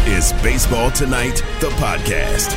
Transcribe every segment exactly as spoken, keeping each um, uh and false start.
is Baseball Tonight, the podcast.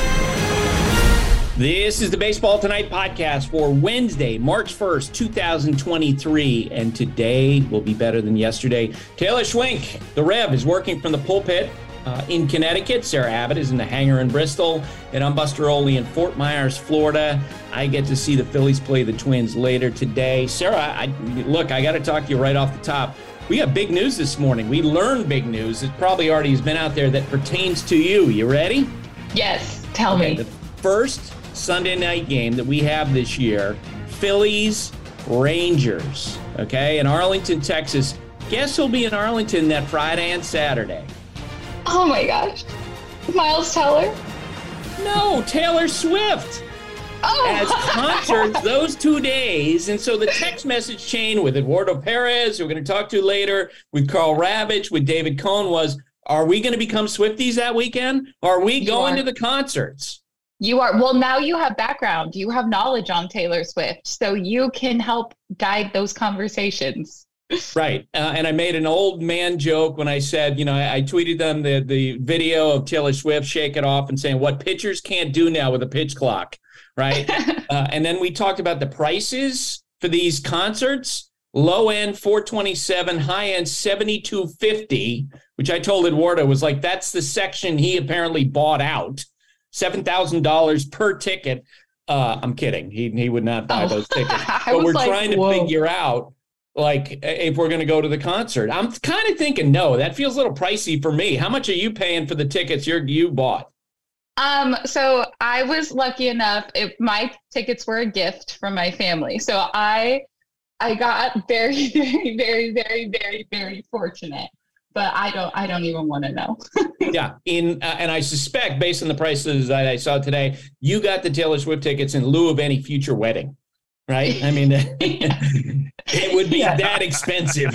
This is the Baseball Tonight podcast for Wednesday, March first, twenty twenty-three, and today will be better than yesterday. Taylor Schwenk, the Rev, is working from the pulpit uh, in Connecticut. Sarah Abbott is in the hangar in Bristol, and I'm Buster Olney in Fort Myers, Florida. I get to see the Phillies play the Twins later today. Sarah, I, look, I got to talk to you right off the top. We got big news this morning. We learned big news. It probably already has been out there that pertains to you. You ready? Yes, tell okay, me. The first Sunday night game that we have this year, Phillies Rangers, okay, in Arlington, Texas. Guess who'll be in Arlington that Friday and Saturday? Oh my gosh. Miles Teller? No, Taylor Swift. Oh. As concerts those two days. And so the text message chain with Eduardo Perez, who we're going to talk to later, with Carl Ravitch, with David Cohn was, are we going to become Swifties that weekend? Are we going to the concerts? You are. Well, now you have background. You have knowledge on Taylor Swift, so you can help guide those conversations. Right. Uh, and I made an old man joke when I said, you know, I, I tweeted them the, the video of Taylor Swift Shake It Off and saying what pitchers can't do now with a pitch clock. Right. uh, and then we talked about the prices for these concerts. Low end four twenty-seven, high end seventy-two fifty, which I told Eduardo was like, that's the section he apparently bought out. seven thousand dollars per ticket. Uh, I'm kidding. He he would not buy oh. those tickets. But we're like, trying to whoa. figure out, like, if we're going to go to the concert. I'm kind of thinking, no, that feels a little pricey for me. How much are you paying for the tickets you're, you bought? Um, so I was lucky enough, if my tickets were a gift from my family. So I I got very, very, very, very, very, very fortunate. But I don't I don't even want to know. yeah. In uh, and I suspect, based on the prices that I saw today, you got the Taylor Swift tickets in lieu of any future wedding. Right? I mean, it would be yeah. that expensive.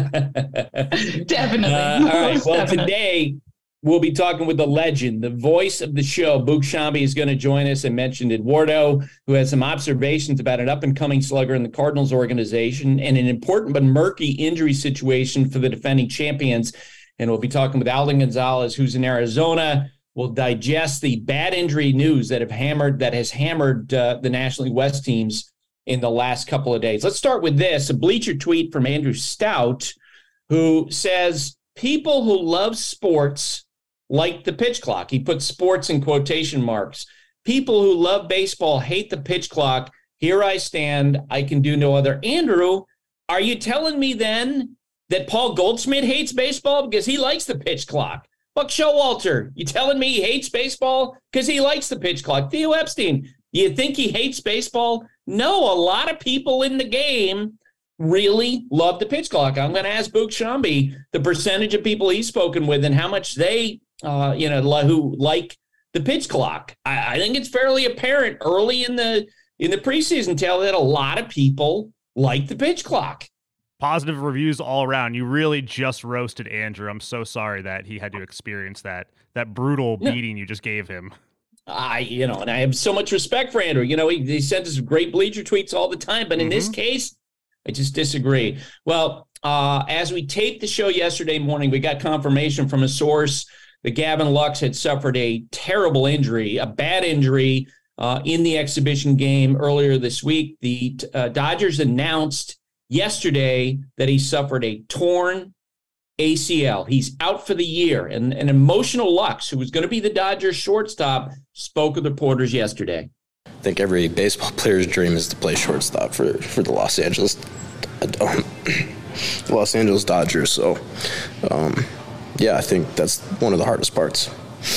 Definitely. Uh, all right. Well, Definitely. today we'll be talking with the legend, the voice of the show. Boog Sciambi is going to join us. I mentioned Eduardo, who has some observations about an up-and-coming slugger in the Cardinals organization and an important but murky injury situation for the defending champions. And we'll be talking with Alden Gonzalez, who's in Arizona. We'll digest the bad injury news that have hammered that has hammered uh, the National League West teams in the last couple of days. Let's start with this, a Bleacher tweet from Andrew Stout, who says, people who love sports like the pitch clock. He put sports in quotation marks. People who love baseball hate the pitch clock. Here I stand. I can do no other. Andrew, are you telling me then that Paul Goldschmidt hates baseball because he likes the pitch clock? Buck Showalter, you telling me he hates baseball because he likes the pitch clock? Theo Epstein, you think he hates baseball? No, a lot of people in the game really love the pitch clock. I'm going to ask Boog Sciambi the percentage of people he's spoken with and how much they Uh, you know, who like the pitch clock. I, I think it's fairly apparent early in the in the preseason, Taylor, that a lot of people like the pitch clock. Positive reviews all around. You really just roasted Andrew. I'm so sorry that he had to experience that that brutal beating yeah. you just gave him. I, you know, and I have so much respect for Andrew. You know, he, he sends us great Bleacher tweets all the time, but in mm-hmm. this case, I just disagree. Well, uh, as we taped the show yesterday morning, we got confirmation from a source that Gavin Lux had suffered a terrible injury, a bad injury uh, in the exhibition game earlier this week. The uh, Dodgers announced yesterday that he suffered a torn A C L. He's out for the year. And an emotional Lux, who was going to be the Dodgers shortstop, spoke with reporters yesterday. I think every baseball player's dream is to play shortstop for, for the Los Angeles Los Angeles Dodgers. So, um, yeah, I think that's one of the hardest parts.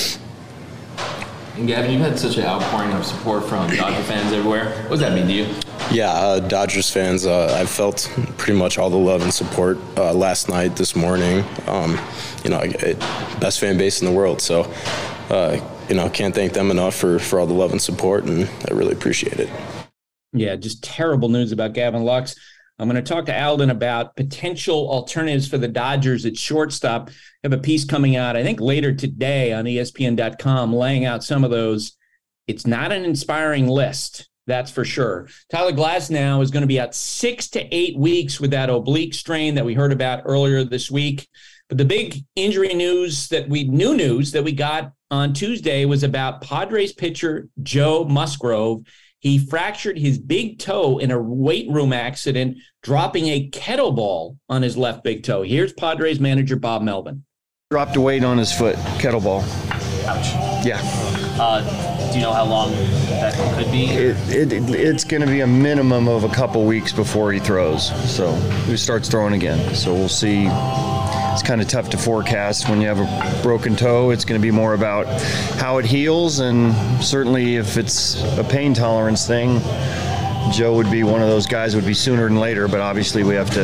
And Gavin, you've had such an outpouring of support from Dodger fans everywhere. What does that mean to you? Yeah, uh, Dodgers fans, uh, I've felt pretty much all the love and support uh, last night, this morning. Um, you know, it, best fan base in the world. So, uh, you know, can't thank them enough for, for all the love and support, and I really appreciate it. Yeah, just terrible news about Gavin Lux. I'm going to talk to Alden about potential alternatives for the Dodgers at shortstop. I have a piece coming out, I think, later today on E S P N dot com laying out some of those. It's not an inspiring list, that's for sure. Tyler Glasnow is going to be out six to eight weeks with that oblique strain that we heard about earlier this week. But the big injury news that we new news that we got on Tuesday was about Padres pitcher Joe Musgrove. He fractured his big toe in a weight room accident, dropping a kettlebell on his left big toe. Here's Padres manager Bob Melvin. Dropped a weight on his foot, kettlebell. Ouch. Yeah. Uh, do you know how long that could be? It, it, it, it's going to be a minimum of a couple weeks before he throws. So he starts throwing again. So we'll see. It's kind of tough to forecast when you have a broken toe. It's going to be more about how it heals, and certainly if it's a pain tolerance thing, Joe would be one of those guys would be sooner than later, but obviously we have to,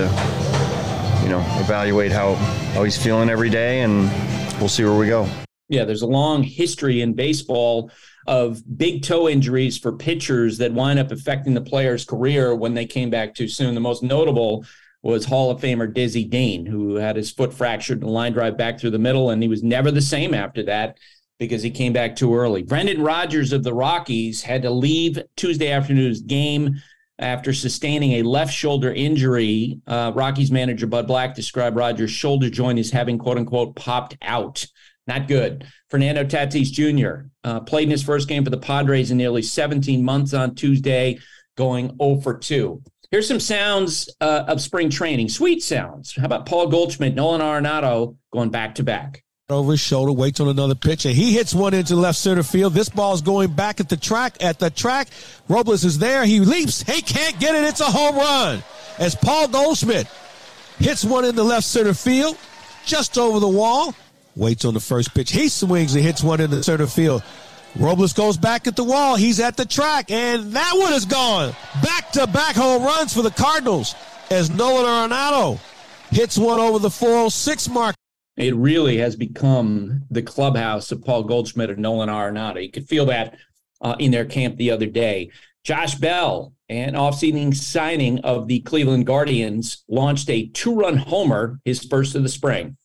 you know, evaluate how, how he's feeling every day, and we'll see where we go. Yeah, there's a long history in baseball of big toe injuries for pitchers that wind up affecting the player's career when they came back too soon. The most notable was Hall of Famer Dizzy Dean, who had his foot fractured in a line drive back through the middle, and he was never the same after that because he came back too early. Brendan Rodgers of the Rockies had to leave Tuesday afternoon's game after sustaining a left shoulder injury. Uh, Rockies manager Bud Black described Rodgers' shoulder joint as having, quote-unquote, popped out. Not good. Fernando Tatis Junior uh, played in his first game for the Padres in nearly seventeen months on Tuesday, going oh for two. Here's some sounds uh, of spring training. Sweet sounds. How about Paul Goldschmidt, Nolan Arenado going back-to-back? Over his shoulder, waits on another pitch, and he hits one into left center field. This ball's going back at the track. At the track, Robles is there. He leaps. He can't get it. It's a home run. As Paul Goldschmidt hits one in the left center field, just over the wall. Waits on the first pitch. He swings and hits one in the center field. Robles goes back at the wall. He's at the track, and that one is gone. Back-to-back home runs for the Cardinals as Nolan Arenado hits one over the four oh six mark. It really has become the clubhouse of Paul Goldschmidt and Nolan Arenado. You could feel that uh, in their camp the other day. Josh Bell, an offseason signing of the Cleveland Guardians, launched a two-run homer, his first of the spring.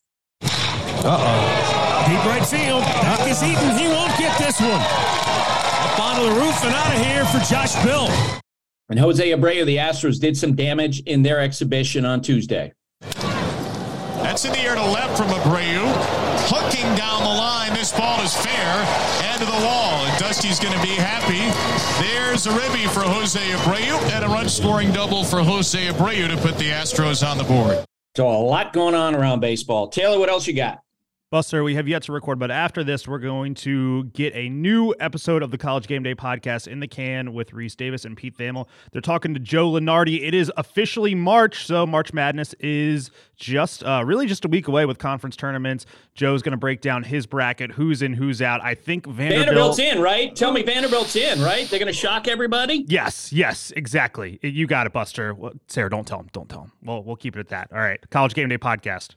Uh-oh. Deep right field. Duck is eaten. He won't get this one. Up onto the roof and out of here for Josh Bell. And Jose Abreu, the Astros, did some damage in their exhibition on Tuesday. That's in the air to left from Abreu. Hooking down the line. This ball is fair. End of the wall. And Dusty's going to be happy. There's a ribby for Jose Abreu. And a run-scoring double for Jose Abreu to put the Astros on the board. So a lot going on around baseball. Taylor, what else you got? Buster, we have yet to record, but after this, we're going to get a new episode of the College Game Day podcast in the can with Reese Davis and Pete Thamel. They're talking to Joe Lunardi. It is officially March, so March Madness is just uh, really just a week away with conference tournaments. Joe's going to break down his bracket, who's in, who's out. I think Vanderbilt... Vanderbilt's in, right? Tell me Vanderbilt's in, right? They're going to shock everybody? Yes, yes, exactly. You got it, Buster. Well, Sarah, don't tell him. Don't tell him. Well, we'll keep it at that. All right, College Game Day podcast.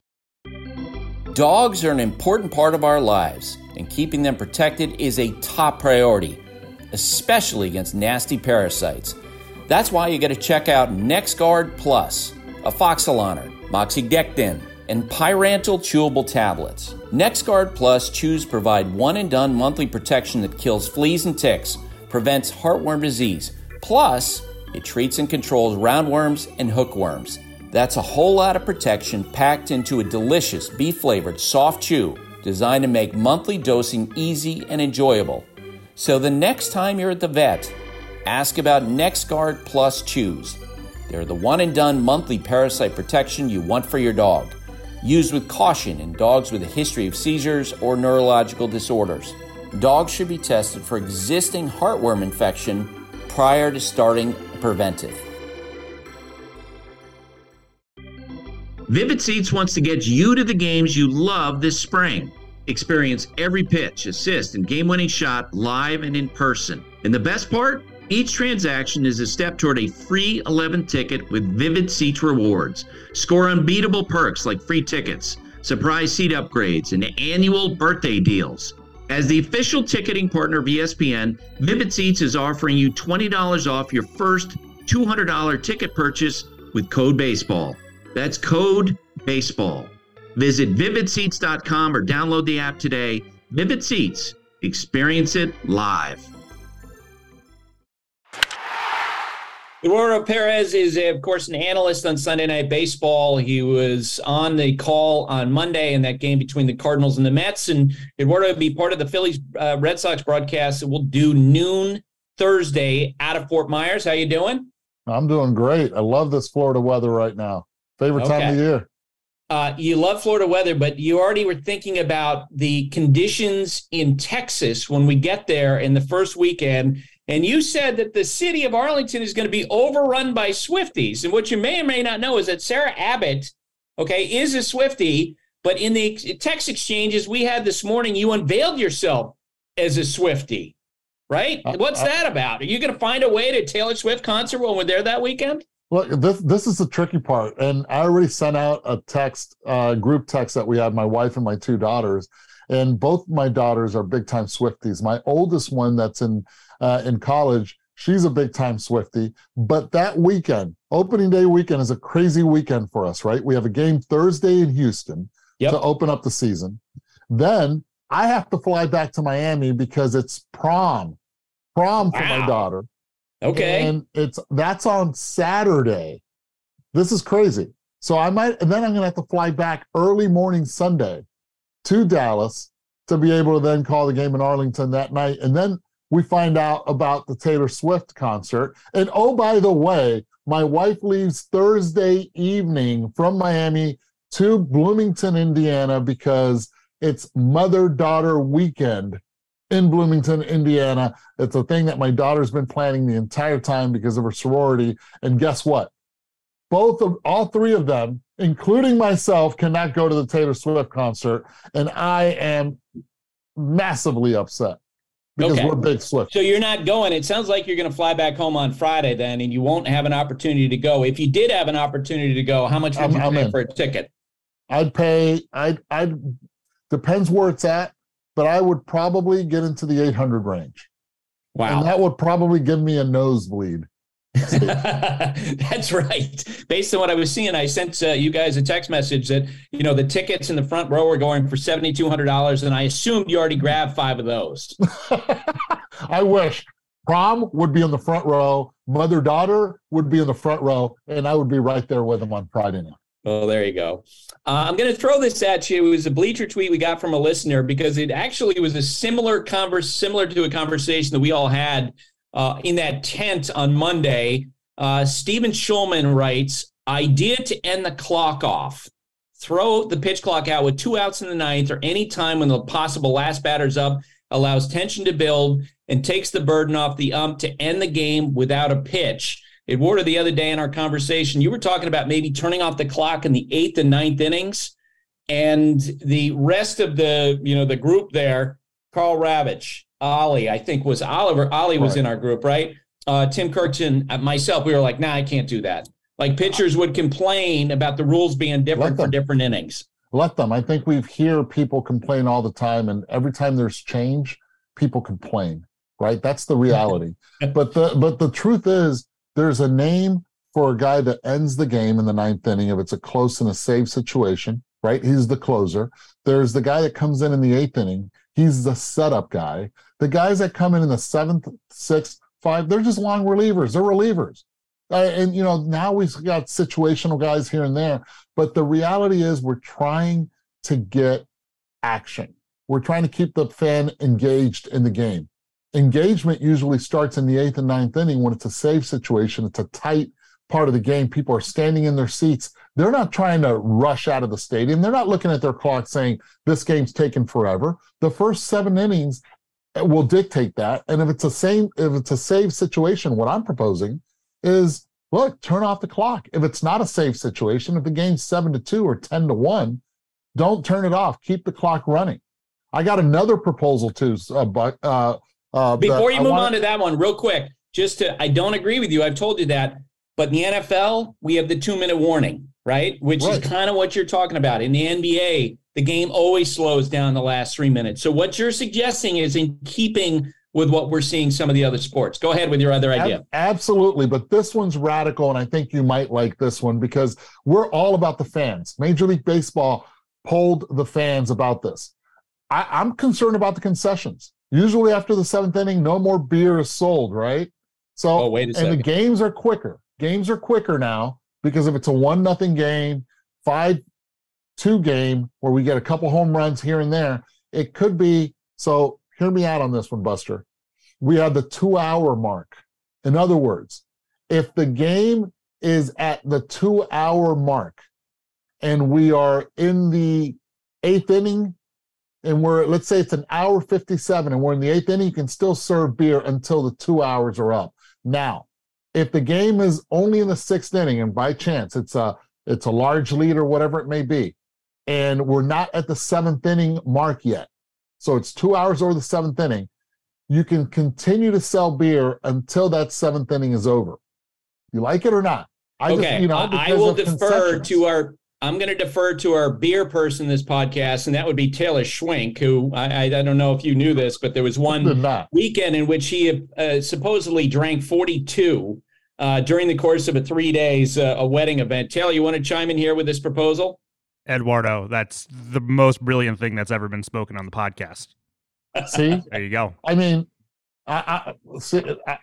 Dogs are an important part of our lives, and keeping them protected is a top priority, especially against nasty parasites. That's why you got to check out NexGard Plus, Afoxolaner, Moxidectin, and Pyrantel chewable tablets. NexGard Plus chews provide one-and-done monthly protection that kills fleas and ticks, prevents heartworm disease, plus it treats and controls roundworms and hookworms. That's a whole lot of protection packed into a delicious beef-flavored soft chew designed to make monthly dosing easy and enjoyable. So the next time you're at the vet, ask about NexGard Plus Chews. They're the one-and-done monthly parasite protection you want for your dog. Used with caution in dogs with a history of seizures or neurological disorders. Dogs should be tested for existing heartworm infection prior to starting a preventive. Vivid Seats wants to get you to the games you love this spring. Experience every pitch, assist, and game-winning shot live and in person. And the best part? Each transaction is a step toward a free eleventh ticket with Vivid Seats rewards. Score unbeatable perks like free tickets, surprise seat upgrades, and annual birthday deals. As the official ticketing partner of E S P N, Vivid Seats is offering you twenty dollars off your first two hundred dollars ticket purchase with code BASEBALL. That's code BASEBALL. Visit vivid seats dot com or download the app today. Vivid Seats. Experience it live. Eduardo Perez is, of course, an analyst on Sunday Night Baseball. He was on the call on Monday in that game between the Cardinals and the Mets. And Eduardo will be part of the Phillies uh, Red Sox broadcast that we'll do noon Thursday out of Fort Myers. How you doing? I'm doing great. I love this Florida weather right now. Favorite okay. time of the year. Uh, you love Florida weather, but you already were thinking about the conditions in Texas when we get there in the first weekend. And you said that the city of Arlington is going to be overrun by Swifties. And what you may or may not know is that Sarah Abbott, okay, is a Swiftie. But in the text exchanges we had this morning, you unveiled yourself as a Swiftie, right? Uh, What's uh, that about? Are you going to find a way to Taylor Swift concert when we're there that weekend? Look, this this is the tricky part, and I already sent out a text, uh, group text that we had, my wife and my two daughters, and both my daughters are big-time Swifties. My oldest one that's in uh, in college, she's a big-time Swiftie, but that weekend, opening day weekend, is a crazy weekend for us, right? We have a game Thursday in Houston yep. to open up the season. Then I have to fly back to Miami because it's prom, prom for wow. my daughter. Okay. And it's that's on Saturday. This is crazy. So I might, and then I'm going to have to fly back early morning Sunday to Dallas to be able to then call the game in Arlington that night. And then we find out about the Taylor Swift concert. And oh, by the way, my wife leaves Thursday evening from Miami to Bloomington, Indiana, because it's mother-daughter weekend in Bloomington, Indiana. It's a thing that my daughter's been planning the entire time because of her sorority. And guess what? Both of all three of them, including myself, cannot go to the Taylor Swift concert. And I am massively upset because okay. we're big Swift. So you're not going. It sounds like you're going to fly back home on Friday then, and you won't have an opportunity to go. If you did have an opportunity to go, how much would I'm, you pay for a ticket? I'd pay, I'd, I'd, depends where it's at. But I would probably get into the eight hundred range. Wow. And that would probably give me a nosebleed. That's right. Based on what I was seeing, I sent uh, you guys a text message that, you know, the tickets in the front row were going for seven thousand two hundred dollars, and I assumed you already grabbed five of those. I wish. Prom would be in the front row. Mother-daughter would be in the front row, and I would be right there with them on Friday night. Well, there you go. Uh, I'm going to throw this at you. It was a Bleacher tweet we got from a listener because it actually was a similar converse, similar to a conversation that we all had uh, in that tent on Monday. Uh, Stephen Schulman writes, idea to end the clock off. Throw the pitch clock out with two outs in the ninth or any time when the possible last batter's up, allows tension to build, and takes the burden off the ump to end the game without a pitch. Eduardo, the other day in our conversation, you were talking about maybe turning off the clock in the eighth and ninth innings, and the rest of the, you know, the group there, Carl Ravitch, Ollie, I think was Oliver. Ollie was right. in our group, right? Uh, Tim Kirkton, myself, we were like, nah, I can't do that. Like pitchers would complain about the rules being different for different innings. Let them. I think we hear people complain all the time, and every time there's change, people complain, right? That's the reality. but the but the truth is, there's a name for a guy that ends the game in the ninth inning if it's a close and a save situation, right? He's the closer. There's the guy that comes in in the eighth inning. He's the setup guy. The guys that come in in the seventh, sixth, five, they're just long relievers. They're relievers. Uh, and, you know, now we've got situational guys here and there. But the reality is we're trying to get action. We're trying to keep the fan engaged in the game. Engagement usually starts in the eighth and ninth inning when it's a save situation. It's a tight part of the game. People are standing in their seats. They're not trying to rush out of the stadium. They're not looking at their clock saying, this game's taken forever. The first seven innings will dictate that. And if it's a same, if it's a save situation, what I'm proposing is, look, turn off the clock. If it's not a save situation, if the game's seven to two or ten to one, don't turn it off. Keep the clock running. I got another proposal too, uh, but, uh, Uh, Before you move wanna... on to that one, real quick, just to, I don't agree with you. I've told you that. But in the N F L, we have the two-minute warning, right? Which right. is kind of what you're talking about. In the N B A, the game always slows down the last three minutes. So what you're suggesting is in keeping with what we're seeing some of the other sports. Go ahead with your other idea. Absolutely. But this one's radical, and I think you might like this one because we're all about the fans. Major League Baseball polled the fans about this. I, I'm concerned about the concessions. Usually after the seventh inning, no more beer is sold, right? So, oh, wait a and second. the games are quicker. Games are quicker now because if it's a one nothing game, five two game where we get a couple home runs here and there, it could be. So hear me out on this one, Buster. We have the two hour mark. In other words, if the game is at the two hour mark and we are in the eighth inning and we're, let's say it's an hour fifty-seven and we're in the eighth inning, you can still serve beer until the two hours are up. Now, if the game is only in the sixth inning and by chance it's a it's a large lead or whatever it may be, and we're not at the seventh inning mark yet, so it's two hours over the seventh inning, you can continue to sell beer until that seventh inning is over. You like it or not? I okay, just, you know, I will defer to our. I'm going to defer to our beer person in this podcast, and that would be Taylor Schwenk, who I, I don't know if you knew this, but there was one weekend in which he uh, supposedly drank forty-two uh, during the course of a three days uh, a wedding event. Taylor, you want to chime in here with this proposal? Eduardo, that's the most brilliant thing that's ever been spoken on the podcast. See, there you go. I mean, I, I see. I,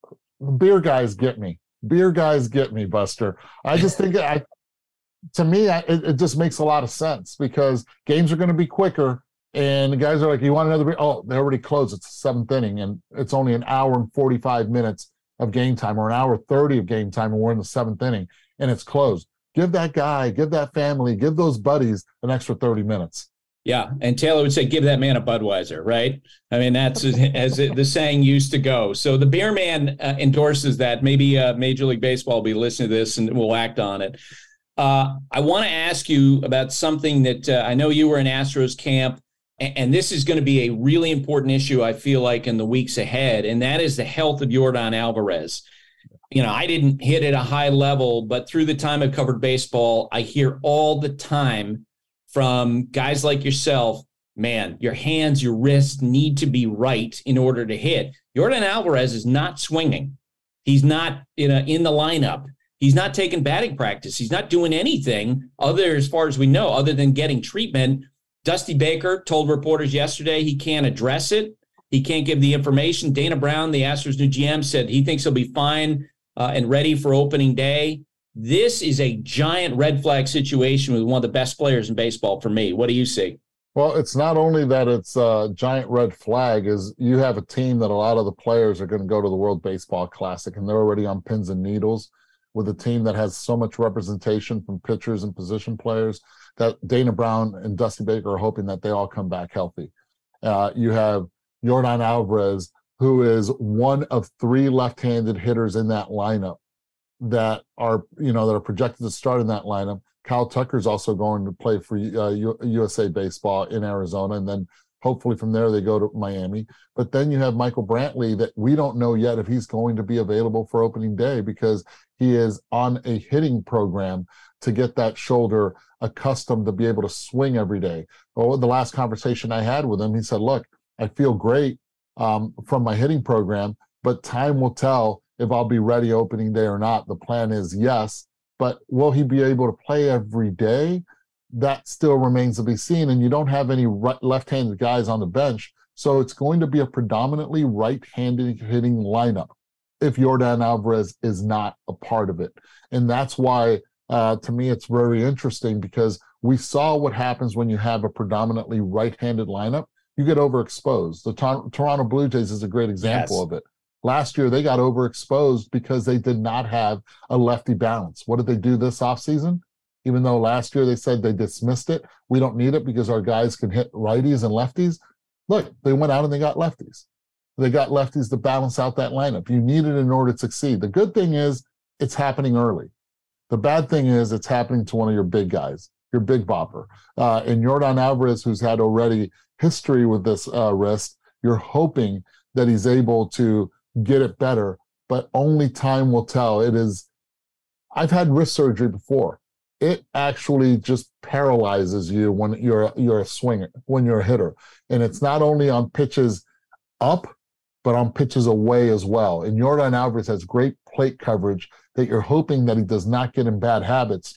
beer guys get me. Beer guys get me, Buster. I just think I. To me, I, it, it just makes a lot of sense because games are going to be quicker, and the guys are like, "You want another beer?" Oh, they already closed. It's the seventh inning, and it's only an hour and forty-five minutes of game time, or an hour thirty of game time, and we're in the seventh inning, and it's closed. Give that guy, give that family, give those buddies an extra thirty minutes. Yeah, and Taylor would say, give that man a Budweiser, right? I mean, that's as it, the saying used to go. So the beer man uh, endorses that. Maybe uh, Major League Baseball will be listening to this and will act on it. Uh, I want to ask you about something that uh, I know you were in Astros camp, and, and this is going to be a really important issue, I feel like, in the weeks ahead, and that is the health of Yordan Alvarez. You know, I didn't hit at a high level, but through the time I've covered baseball, I hear all the time from guys like yourself, man, your hands, your wrists need to be right in order to hit. Yordan Alvarez is not swinging. He's not in, a, in the lineup. He's not taking batting practice. He's not doing anything other, as far as we know, other than getting treatment. Dusty Baker told reporters yesterday he can't address it. He can't give the information. Dana Brown, the Astros' new G M, said he thinks he'll be fine uh, and ready for opening day. This is a giant red flag situation with one of the best players in baseball for me. What do you see? Well, it's not only that it's a giant red flag, is you have a team that a lot of the players are going to go to the World Baseball Classic, and they're already on pins and needles with a team that has so much representation from pitchers and position players that Dana Brown and Dusty Baker are hoping that they all come back healthy. Uh, you have Yordan Alvarez, who is one of three left-handed hitters in that lineup that are, you know, that are projected to start in that lineup. Kyle Tucker's also going to play for uh, U- U S A Baseball in Arizona, and then hopefully from there they go to Miami. But then you have Michael Brantley that we don't know yet if he's going to be available for opening day because he is on a hitting program to get that shoulder accustomed to be able to swing every day. Well, the last conversation I had with him, he said, look, I feel great um, from my hitting program, but time will tell if I'll be ready opening day or not. The plan is yes, but will he be able to play every day? That still remains to be seen, and you don't have any right, left-handed guys on the bench, so it's going to be a predominantly right-handed hitting lineup if Yordan Alvarez is not a part of it. And that's why, uh, to me, it's very interesting because we saw what happens when you have a predominantly right-handed lineup. You get overexposed. The Tor- Toronto Blue Jays is a great example yes. of it. Last year, they got overexposed because they did not have a lefty balance. What did they do this offseason? Even though last year they said they dismissed it, we don't need it because our guys can hit righties and lefties. Look, they went out and they got lefties. They got lefties to balance out that lineup. You need it in order to succeed. The good thing is it's happening early. The bad thing is it's happening to one of your big guys, your big bopper. Uh, and Yordan Alvarez, who's had already history with this uh, wrist, you're hoping that he's able to get it better, but only time will tell. It is, I've had wrist surgery before. It actually just paralyzes you when you're you're a swinger, when you're a hitter. And it's not only on pitches up, but on pitches away as well. And Yordan Alvarez has great plate coverage that you're hoping that he does not get in bad habits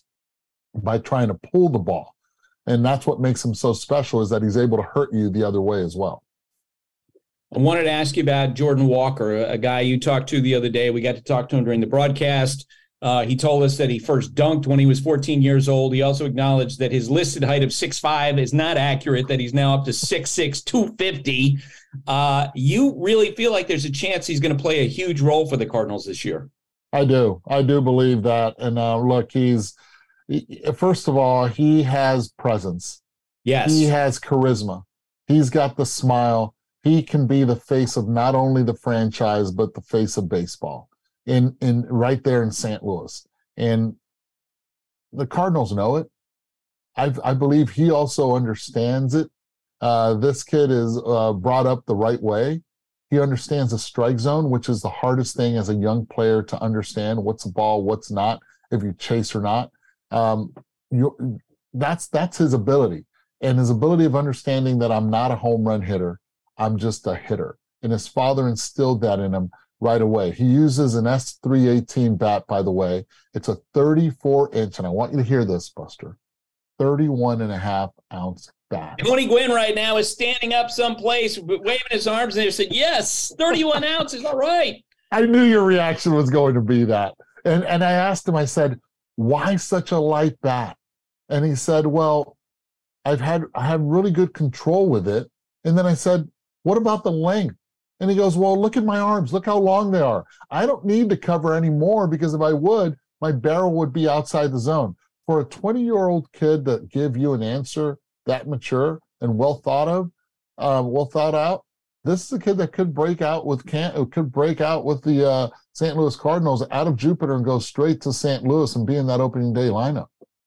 by trying to pull the ball. And that's what makes him so special, is that he's able to hurt you the other way as well. I wanted to ask you about Jordan Walker, a guy you talked to the other day. We got to talk to him during the broadcast. Uh, he told us that he first dunked when he was fourteen years old. He also acknowledged that his listed height of six five is not accurate, that he's now up to six six, two fifty. Uh, you really feel like there's a chance he's going to play a huge role for the Cardinals this year? I do. I do believe that. And uh, look, he's, he, first of all, he has presence. Yes. He has charisma. He's got the smile. He can be the face of not only the franchise, but the face of baseball. In in right there in Saint Louis, and the Cardinals know it. I I believe he also understands it. Uh, this kid is uh, brought up the right way. He understands the strike zone, which is the hardest thing as a young player to understand. What's a ball, what's not, if you chase or not. Um, you that's that's his ability, and his ability of understanding that I'm not a home run hitter. I'm just a hitter, and his father instilled that in him right away. He uses an S three eighteen bat, by the way. It's a thirty-four inch, and I want you to hear this, Buster, thirty-one and a half ounce bat. Tony Gwynn right now is standing up someplace, waving his arms, and they said, yes, thirty-one ounces, all right. I knew your reaction was going to be that. And, and I asked him, I said, why such a light bat? And he said, well, I've had, I have really good control with it. And then I said, what about the length? And he goes, well, look at my arms. Look how long they are. I don't need to cover any more, because if I would, my barrel would be outside the zone. For a twenty-year-old kid to give you an answer that mature and well thought of, uh, well thought out, this is a kid that could break out with can could break out with the uh, Saint Louis Cardinals out of Jupiter and go straight to Saint Louis and be in that opening day lineup.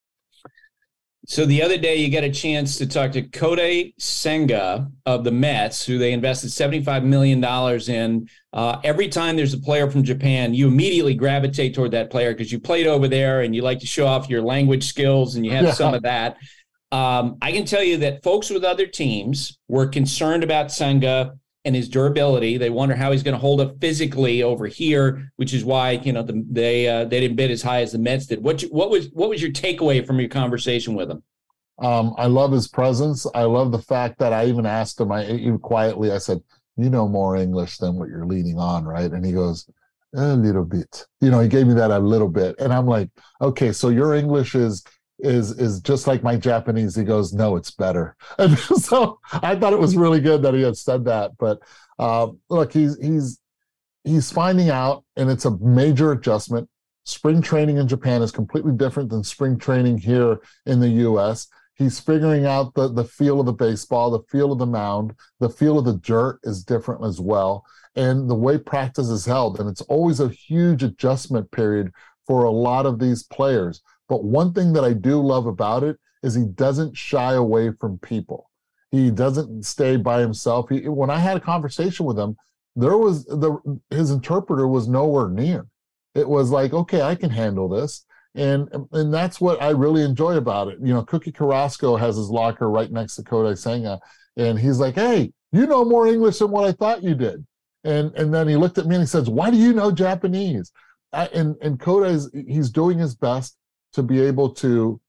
So the other day, you got a chance to talk to Kodai Senga of the Mets, who they invested seventy-five million dollars in. Uh, every time there's a player from Japan, you immediately gravitate toward that player because you played over there and you like to show off your language skills, and you have yeah. some of that. Um, I can tell you that folks with other teams were concerned about Senga and his durability. They wonder how he's going to hold up physically over here, which is why, you know, the, they uh, they didn't bid as high as the Mets did. What what was what was your takeaway from your conversation with him? Um, I love his presence. I love the fact that I even asked him, I even quietly, I said, you know more English than what you're leading on, right? And he goes, a little bit. You know, he gave me that a little bit. And I'm like, okay, so your English is is is just like my Japanese. He goes, no, it's better. And so I thought it was really good that he had said that. But uh, look, he's he's he's finding out, and it's a major adjustment. Spring training in Japan is completely different than spring training here in the U S. He's figuring out the the feel of the baseball, the feel of the mound, the feel of the dirt is different as well, and the way practice is held. And it's always a huge adjustment period for a lot of these players. But one thing that I do love about it is he doesn't shy away from people. He doesn't stay by himself. He, when I had a conversation with him, there was the his interpreter was nowhere near. It was like, okay, I can handle this. And and that's what I really enjoy about it. You know, Cookie Carrasco has his locker right next to Kodai Senga, and he's like, hey, you know more English than what I thought you did. And and then he looked at me and he says, why do you know Japanese? I, and and Kodai's, he's doing his best to be able to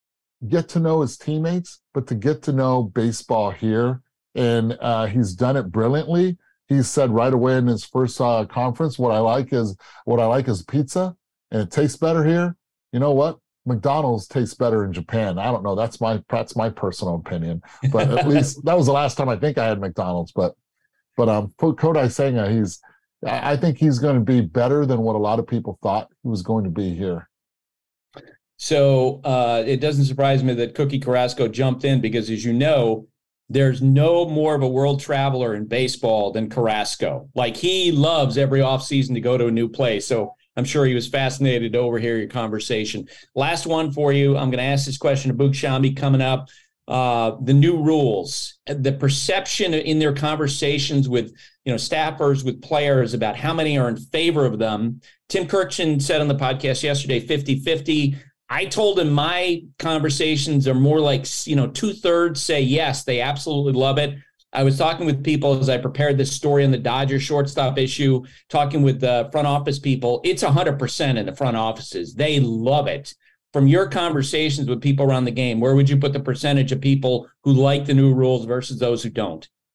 get to know his teammates, but to get to know baseball here. And uh, he's done it brilliantly. He said right away in his first uh, conference, what I like is what I like is pizza, and it tastes better here. You know what? McDonald's tastes better in Japan. I don't know. That's my that's my personal opinion. But at least that was the last time I think I had McDonald's. But but um, Kodai Senga, he's I think he's going to be better than what a lot of people thought he was going to be here. So uh, it doesn't surprise me that Cookie Carrasco jumped in because, as you know, there's no more of a world traveler in baseball than Carrasco. Like, he loves every offseason to go to a new place. So I'm sure he was fascinated to overhear your conversation. Last one for you. I'm going to ask this question to Boog Sciambi coming up. Uh, the new rules, the perception in their conversations with, you know, staffers, with players about how many are in favor of them. Tim Kurkjian said on the podcast yesterday, fifty-fifty. I told him my conversations are more like, you know, two thirds say yes, they absolutely love it. I was talking with people as I prepared this story on the Dodgers shortstop issue, talking with the front office people. It's one hundred percent in the front offices. They love it. From your conversations with people around the game, where would you put the percentage of people who like the new rules versus those who don't?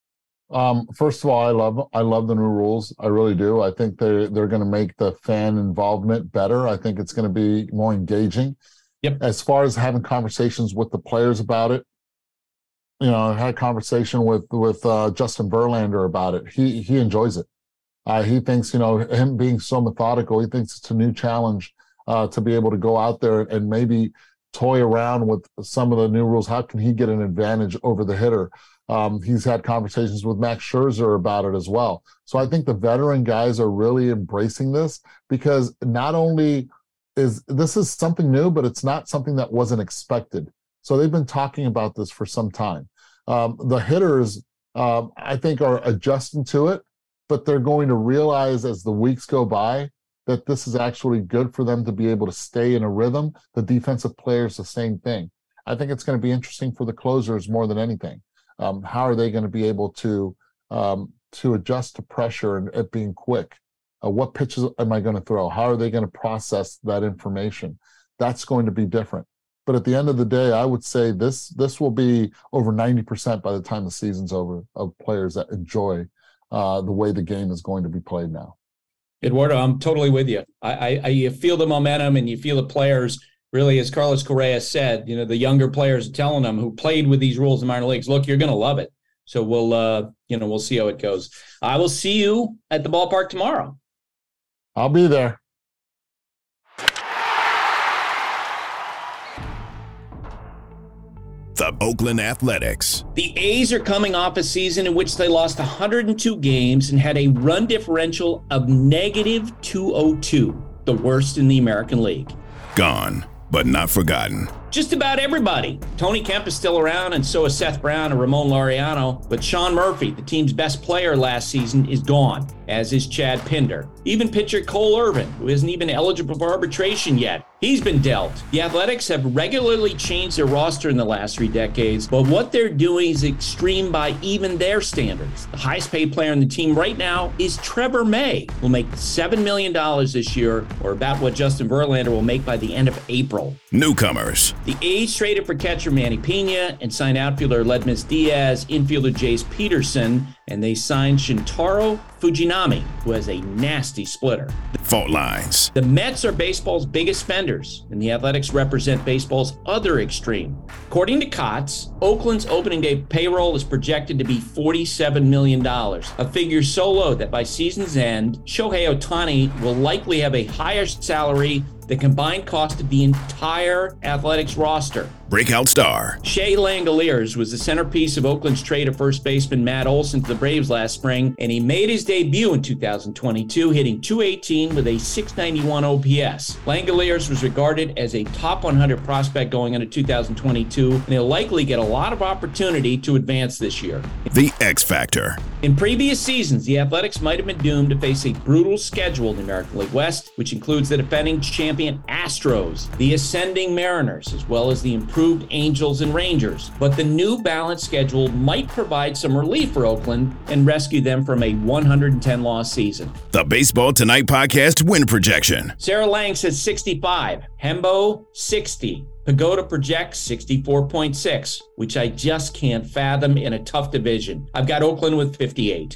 Um, first of all, I love I love the new rules. I really do. I think they they're going to make the fan involvement better. I think it's going to be more engaging. Yep. As far as having conversations with the players about it, you know, I had a conversation with with uh, Justin Verlander about it. He he enjoys it. Uh, he thinks, you know, him being so methodical, he thinks it's a new challenge uh, to be able to go out there and maybe toy around with some of the new rules. How can he get an advantage over the hitter? Um, he's had conversations with Max Scherzer about it as well. So I think the veteran guys are really embracing this, because not only is this is something new, but it's not something that wasn't expected. So they've been talking about this for some time. Um, the hitters, uh, I think, are adjusting to it, but they're going to realize as the weeks go by that this is actually good for them to be able to stay in a rhythm. The defensive players, the same thing. I think it's going to be interesting for the closers more than anything. Um, how are they going to be able to um, to adjust to pressure and it being quick? Uh, what pitches am I going to throw? How are they going to process that information? That's going to be different. But at the end of the day, I would say this this will be over ninety percent by the time the season's over of players that enjoy uh, the way the game is going to be played now. Eduardo, I'm totally with you. I, I, I you feel the momentum and you feel the players. Really, as Carlos Correa said, you know, the younger players are telling them who played with these rules in minor leagues, look, you're going to love it. So we'll, uh, you know, we'll see how it goes. I will see you at the ballpark tomorrow. I'll be there. The Oakland Athletics. The A's are coming off a season in which they lost one hundred two games and had a run differential of negative two oh two, the worst in the American League. Gone, but not forgotten. Just about everybody. Tony Kemp is still around, and so is Seth Brown and Ramon Laureano. But Sean Murphy, the team's best player last season, is gone, as is Chad Pinder. Even pitcher Cole Irvin, who isn't even eligible for arbitration yet, he's been dealt. The Athletics have regularly changed their roster in the last three decades, but what they're doing is extreme by even their standards. The highest paid player on the team right now is Trevor May, who will make seven million dollars this year, or about what Justin Verlander will make by the end of April. Newcomers. The A's traded for catcher Manny Pena and signed outfielder Ledmus Diaz, infielder Jace Peterson, and they signed Shintaro Fujinami, who has a nasty splitter. Fault lines. The Mets are baseball's biggest spenders, and the Athletics represent baseball's other extreme. According to Cots, Oakland's opening day payroll is projected to be forty-seven million dollars, a figure so low that by season's end, Shohei Ohtani will likely have a higher salary the combined cost of the entire Athletics roster. Breakout star. Shea Langoliers was the centerpiece of Oakland's trade of first baseman Matt Olson to the Braves last spring, and he made his debut in two thousand twenty-two, hitting two eighteen with a six ninety-one O P S. Langoliers was regarded as a top one hundred prospect going into two thousand twenty-two, and he'll likely get a lot of opportunity to advance this year. The X Factor. In previous seasons, the Athletics might have been doomed to face a brutal schedule in the American League West, which includes the defending champion Astros, the ascending Mariners, as well as the improved Angels and Rangers. But the new balanced schedule might provide some relief for Oakland and rescue them from a one hundred ten loss season. The Baseball Tonight podcast win projection. Sarah Lang says sixty-five, Hembo sixty. Pagoda projects sixty-four point six, which I just can't fathom in a tough division. I've got Oakland with fifty-eight.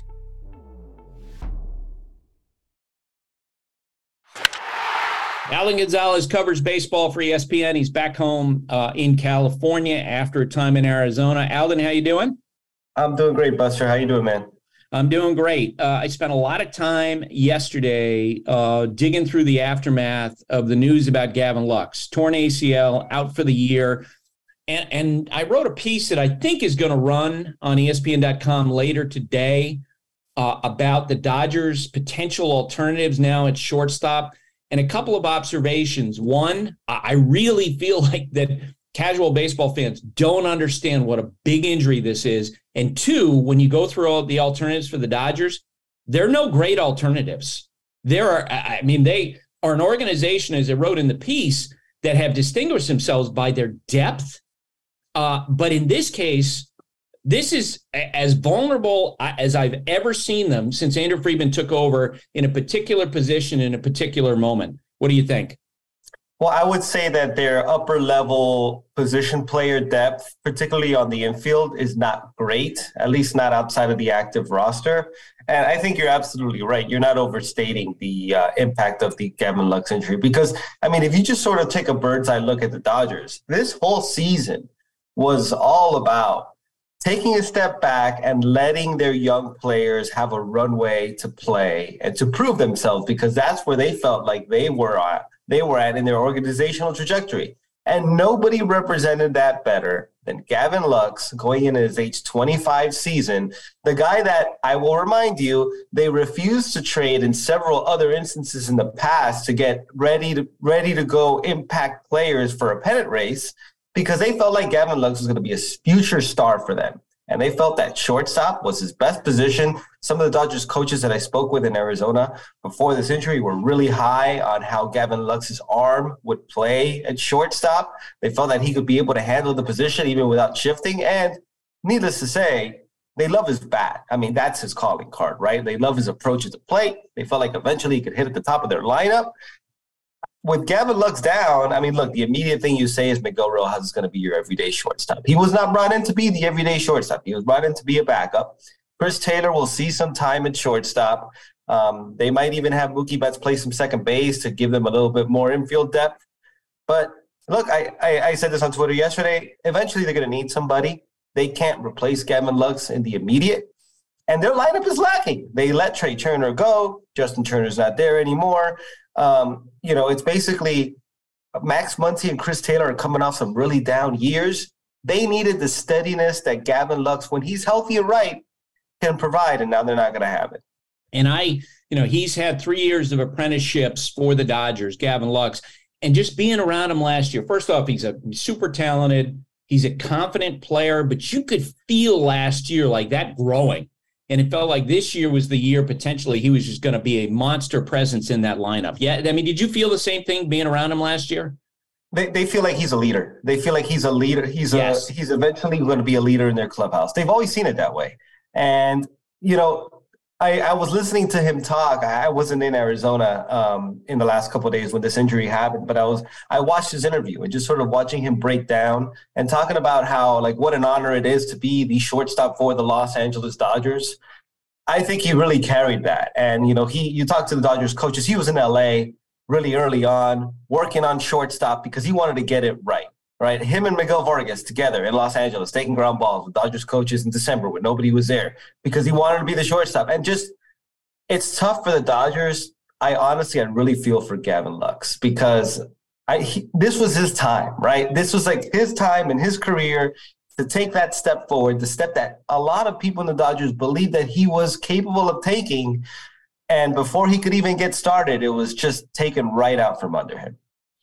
Alan Gonzalez covers baseball for E S P N. He's back home uh, in California after a time in Arizona. Alan, how you doing? I'm doing great, Buster. How you doing, man? I'm doing great. Uh, I spent a lot of time yesterday uh, digging through the aftermath of the news about Gavin Lux, torn A C L, out for the year. And, and I wrote a piece that I think is going to run on E S P N dot com later today uh, about the Dodgers' potential alternatives now at shortstop. And a couple of observations. One, I really feel like that casual baseball fans don't understand what a big injury this is. And two, when you go through all the alternatives for the Dodgers, there are no great alternatives. There are, I mean, they are an organization, as I wrote in the piece, that have distinguished themselves by their depth. Uh, but in this case, this is as vulnerable as I've ever seen them since Andrew Friedman took over in a particular position in a particular moment. What do you think? Well, I would say that their upper level position player depth, particularly on the infield, is not great, at least not outside of the active roster. And I think you're absolutely right. You're not overstating the uh, impact of the Gavin Lux injury because, I mean, if you just sort of take a bird's eye look at the Dodgers, this whole season was all about taking a step back and letting their young players have a runway to play and to prove themselves because that's where they felt like they were at. They were at in their organizational trajectory. And nobody represented that better than Gavin Lux going into his age twenty-five season, the guy that I will remind you, they refused to trade in several other instances in the past to get ready to ready to go impact players for a pennant race because they felt like Gavin Lux was going to be a future star for them. And they felt that shortstop was his best position. Some of the Dodgers coaches that I spoke with in Arizona before this injury were really high on how Gavin Lux's arm would play at shortstop. They felt that he could be able to handle the position even without shifting. And needless to say, they love his bat. I mean, that's his calling card, right? They love his approach at the plate. They felt like eventually he could hit at the top of their lineup. With Gavin Lux down, I mean, look, the immediate thing you say is Miguel Rojas is going to be your everyday shortstop. He was not brought in to be the everyday shortstop. He was brought in to be a backup. Chris Taylor will see some time at shortstop. Um, they might even have Mookie Betts play some second base to give them a little bit more infield depth. But look, I, I, I said this on Twitter yesterday. Eventually, they're going to need somebody. They can't replace Gavin Lux in the immediate. And their lineup is lacking. They let Trey Turner go. Justin Turner's not there anymore. Um, you know, it's basically Max Muncy and Chris Taylor are coming off some really down years. They needed the steadiness that Gavin Lux, when he's healthy and right, can provide, and now they're not going to have it. And I, you know, he's had three years of apprenticeships for the Dodgers, Gavin Lux, and just being around him last year. First off, he's a super talented, he's a confident player, but you could feel last year like that growing. And it felt like this year was the year potentially he was just going to be a monster presence in that lineup. Yeah, I mean, did you feel the same thing being around him last year? They they feel like he's a leader. They feel like he's a leader. He's yes. a he's eventually going to be a leader in their clubhouse. They've always seen it that way. And, you know, I, I was listening to him talk. I wasn't in Arizona um, in the last couple of days when this injury happened, but I was I watched his interview and just sort of watching him break down and talking about how, like, what an honor it is to be the shortstop for the Los Angeles Dodgers. I think he really carried that. And, you know, he you talk to the Dodgers coaches. He was in L A really early on working on shortstop because he wanted to get it right. Right, him and Miguel Vargas together in Los Angeles, taking ground balls with Dodgers coaches in December when nobody was there because he wanted to be the shortstop. And just, it's tough for the Dodgers. I honestly, I really feel for Gavin Lux because I he, this was his time, right? This was like his time in his career to take that step forward, the step that a lot of people in the Dodgers believed that he was capable of taking. And before he could even get started, it was just taken right out from under him.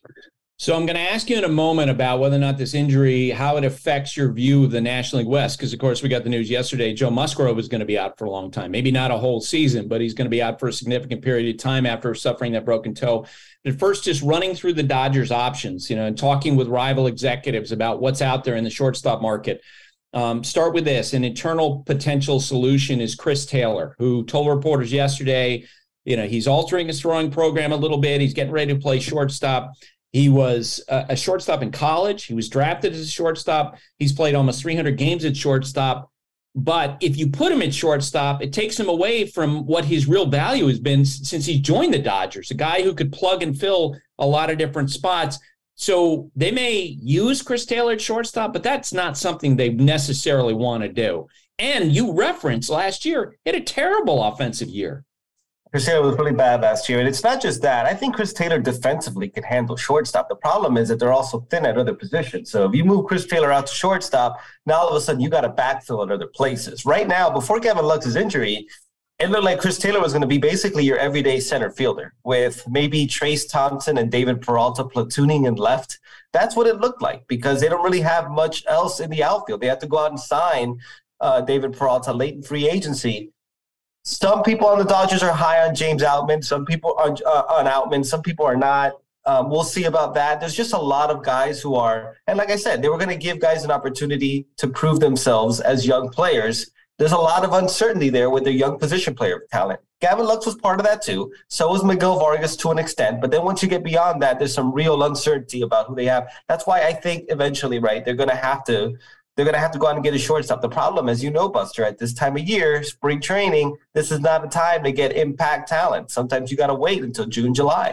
So I'm going to ask you in a moment about whether or not this injury, how it affects your view of the National League West. Because, of course, we got the news yesterday. Joe Musgrove is going to be out for a long time. Maybe not a whole season, but he's going to be out for a significant period of time after suffering that broken toe. But first, just running through the Dodgers options, you know, and talking with rival executives about what's out there in the shortstop market. Um, start with this. An internal potential solution is Chris Taylor, who told reporters yesterday, you know, he's altering his throwing program a little bit. He's getting ready to play shortstop. He was a shortstop in college. He was drafted as a shortstop. He's played almost three hundred games at shortstop. But if you put him at shortstop, it takes him away from what his real value has been since he joined the Dodgers, a guy who could plug and fill a lot of different spots. So they may use Chris Taylor at shortstop, but that's not something they necessarily want to do. And you referenced last year, he had a terrible offensive year. Chris Taylor was really bad last year. And it's not just that. I think Chris Taylor defensively can handle shortstop. The problem is that they're also thin at other positions. So if you move Chris Taylor out to shortstop, now all of a sudden you got to backfill at other places. Right now, before Gavin Lux's injury, it looked like Chris Taylor was going to be basically your everyday center fielder with maybe Trace Thompson and David Peralta platooning in left. That's what it looked like because they don't really have much else in the outfield. They have to go out and sign uh, David Peralta late in free agency. Some people on the Dodgers are high on James Outman. Some people are uh, on Outman. Some people are not. Um, we'll see about that. There's just a lot of guys who are, and like I said, they were going to give guys an opportunity to prove themselves as young players. There's a lot of uncertainty there with their young position player talent. Gavin Lux was part of that too. So was Miguel Vargas to an extent. But then once you get beyond that, there's some real uncertainty about who they have. That's why I think eventually, right, they're going to have to they're going to have to go out and get a shortstop. The problem, as you know, Buster, at this time of year, spring training, this is not a time to get impact talent. Sometimes you got to wait until June, July.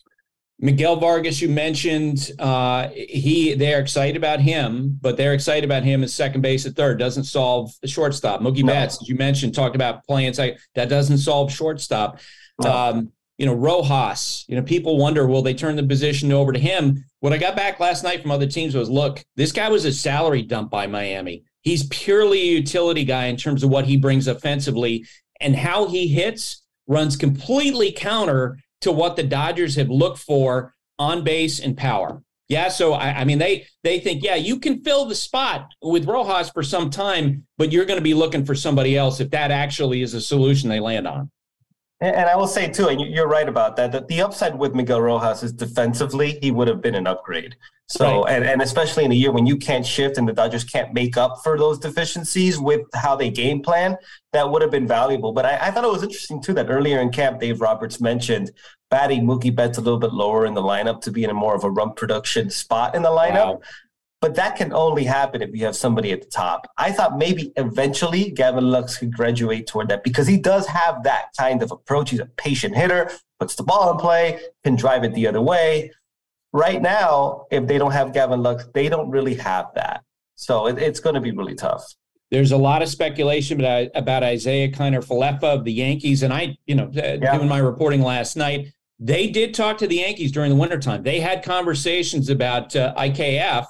Miguel Vargas, you mentioned, uh, he they're excited about him, but they're excited about him as second base at third. Doesn't solve the shortstop. Mookie no. Betts, as you mentioned, talked about playing second. That doesn't solve shortstop. No. Um, you know, Rojas, you know, people wonder, will they turn the position over to him? What I got back last night from other teams was, look, this guy was a salary dump by Miami. He's purely a utility guy in terms of what he brings offensively, and how he hits runs completely counter to what the Dodgers have looked for on base and power. Yeah, so I, I mean, they they think, yeah, you can fill the spot with Rojas for some time, but you're going to be looking for somebody else if that actually is a solution they land on. And, and I will say, too, and you're right about that, that the upside with Miguel Rojas is defensively, he would have been an upgrade. So, right. and, and especially in a year when you can't shift and the Dodgers can't make up for those deficiencies with how they game plan, that would have been valuable. But I, I thought it was interesting, too, that earlier in camp, Dave Roberts mentioned batting Mookie Betts a little bit lower in the lineup to be in a more of a run production spot in the lineup. Wow. But that can only happen if you have somebody at the top. I thought maybe eventually Gavin Lux could graduate toward that because he does have that kind of approach. He's a patient hitter, puts the ball in play, can drive it the other way. Right now, if they don't have Gavin Lux, they don't really have that. So it, it's going to be really tough. There's a lot of speculation about, about Isaiah Kiner-Falefa of the Yankees. And I, you know, yeah. doing my reporting last night, they did talk to the Yankees during the wintertime. They had conversations about uh, I K F,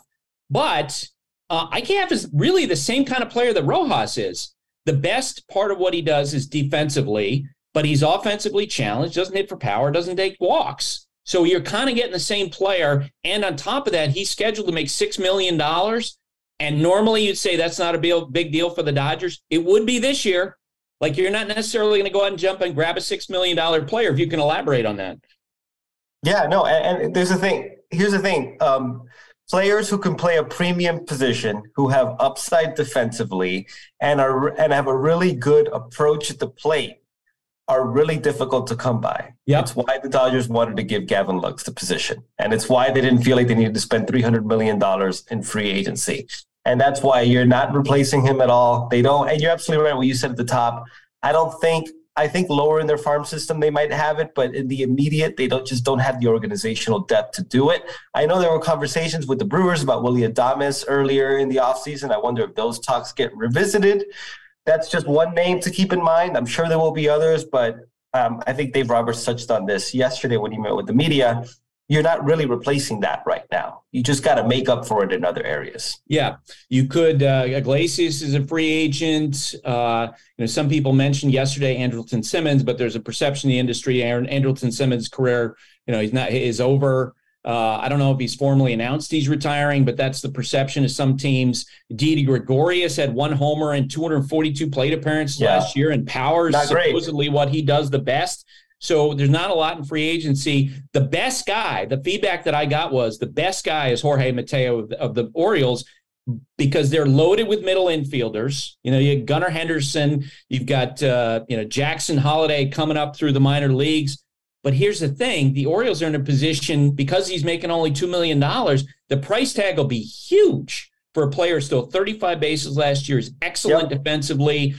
but uh, I K F is really the same kind of player that Rojas is. The best part of what he does is defensively, but he's offensively challenged, doesn't hit for power, doesn't take walks. So you're kind of getting the same player. And on top of that, he's scheduled to make six million dollars. And normally you'd say that's not a big deal for the Dodgers. It would be this year. Like, you're not necessarily going to go out and jump and grab a six million dollars player, if you can elaborate on that. Yeah, no, and, and there's a thing. Here's the thing. Um, players who can play a premium position, who have upside defensively and are and have a really good approach at the plate, are really difficult to come by. Yep. It's why the Dodgers wanted to give Gavin Lux the position. And it's why they didn't feel like they needed to spend three hundred million dollars in free agency. And that's why you're not replacing him at all. They don't, and you're absolutely right what you said at the top. I don't think, I think lower in their farm system, they might have it, but in the immediate, they don't just don't have the organizational depth to do it. I know there were conversations with the Brewers about Willy Adames earlier in the offseason. I wonder if those talks get revisited. That's just one name to keep in mind. I'm sure there will be others, but um, I think Dave Roberts touched on this yesterday when he met with the media. You're not really replacing that right now. You just got to make up for it in other areas. Yeah, you could. Uh, Iglesias is a free agent. Uh, you know, some people mentioned yesterday Andrelton Simmons, but there's a perception in the industry Aaron Andrelton Simmons' career, you know, he's not is over. Uh, I don't know if he's formally announced he's retiring, but that's the perception of some teams. Didi Gregorius had one homer and two hundred forty-two plate appearances yeah. last year, and power is supposedly what he does the best. So there's not a lot in free agency. The best guy, the feedback that I got was the best guy is Jorge Mateo of the, of the Orioles, because they're loaded with middle infielders. You know, you have Gunnar Henderson, you've got, uh, you know, Jackson Holiday coming up through the minor leagues. But here's the thing, the Orioles are in a position, because he's making only two million dollars, the price tag will be huge for a player still thirty-five bases last year, is excellent yep. defensively.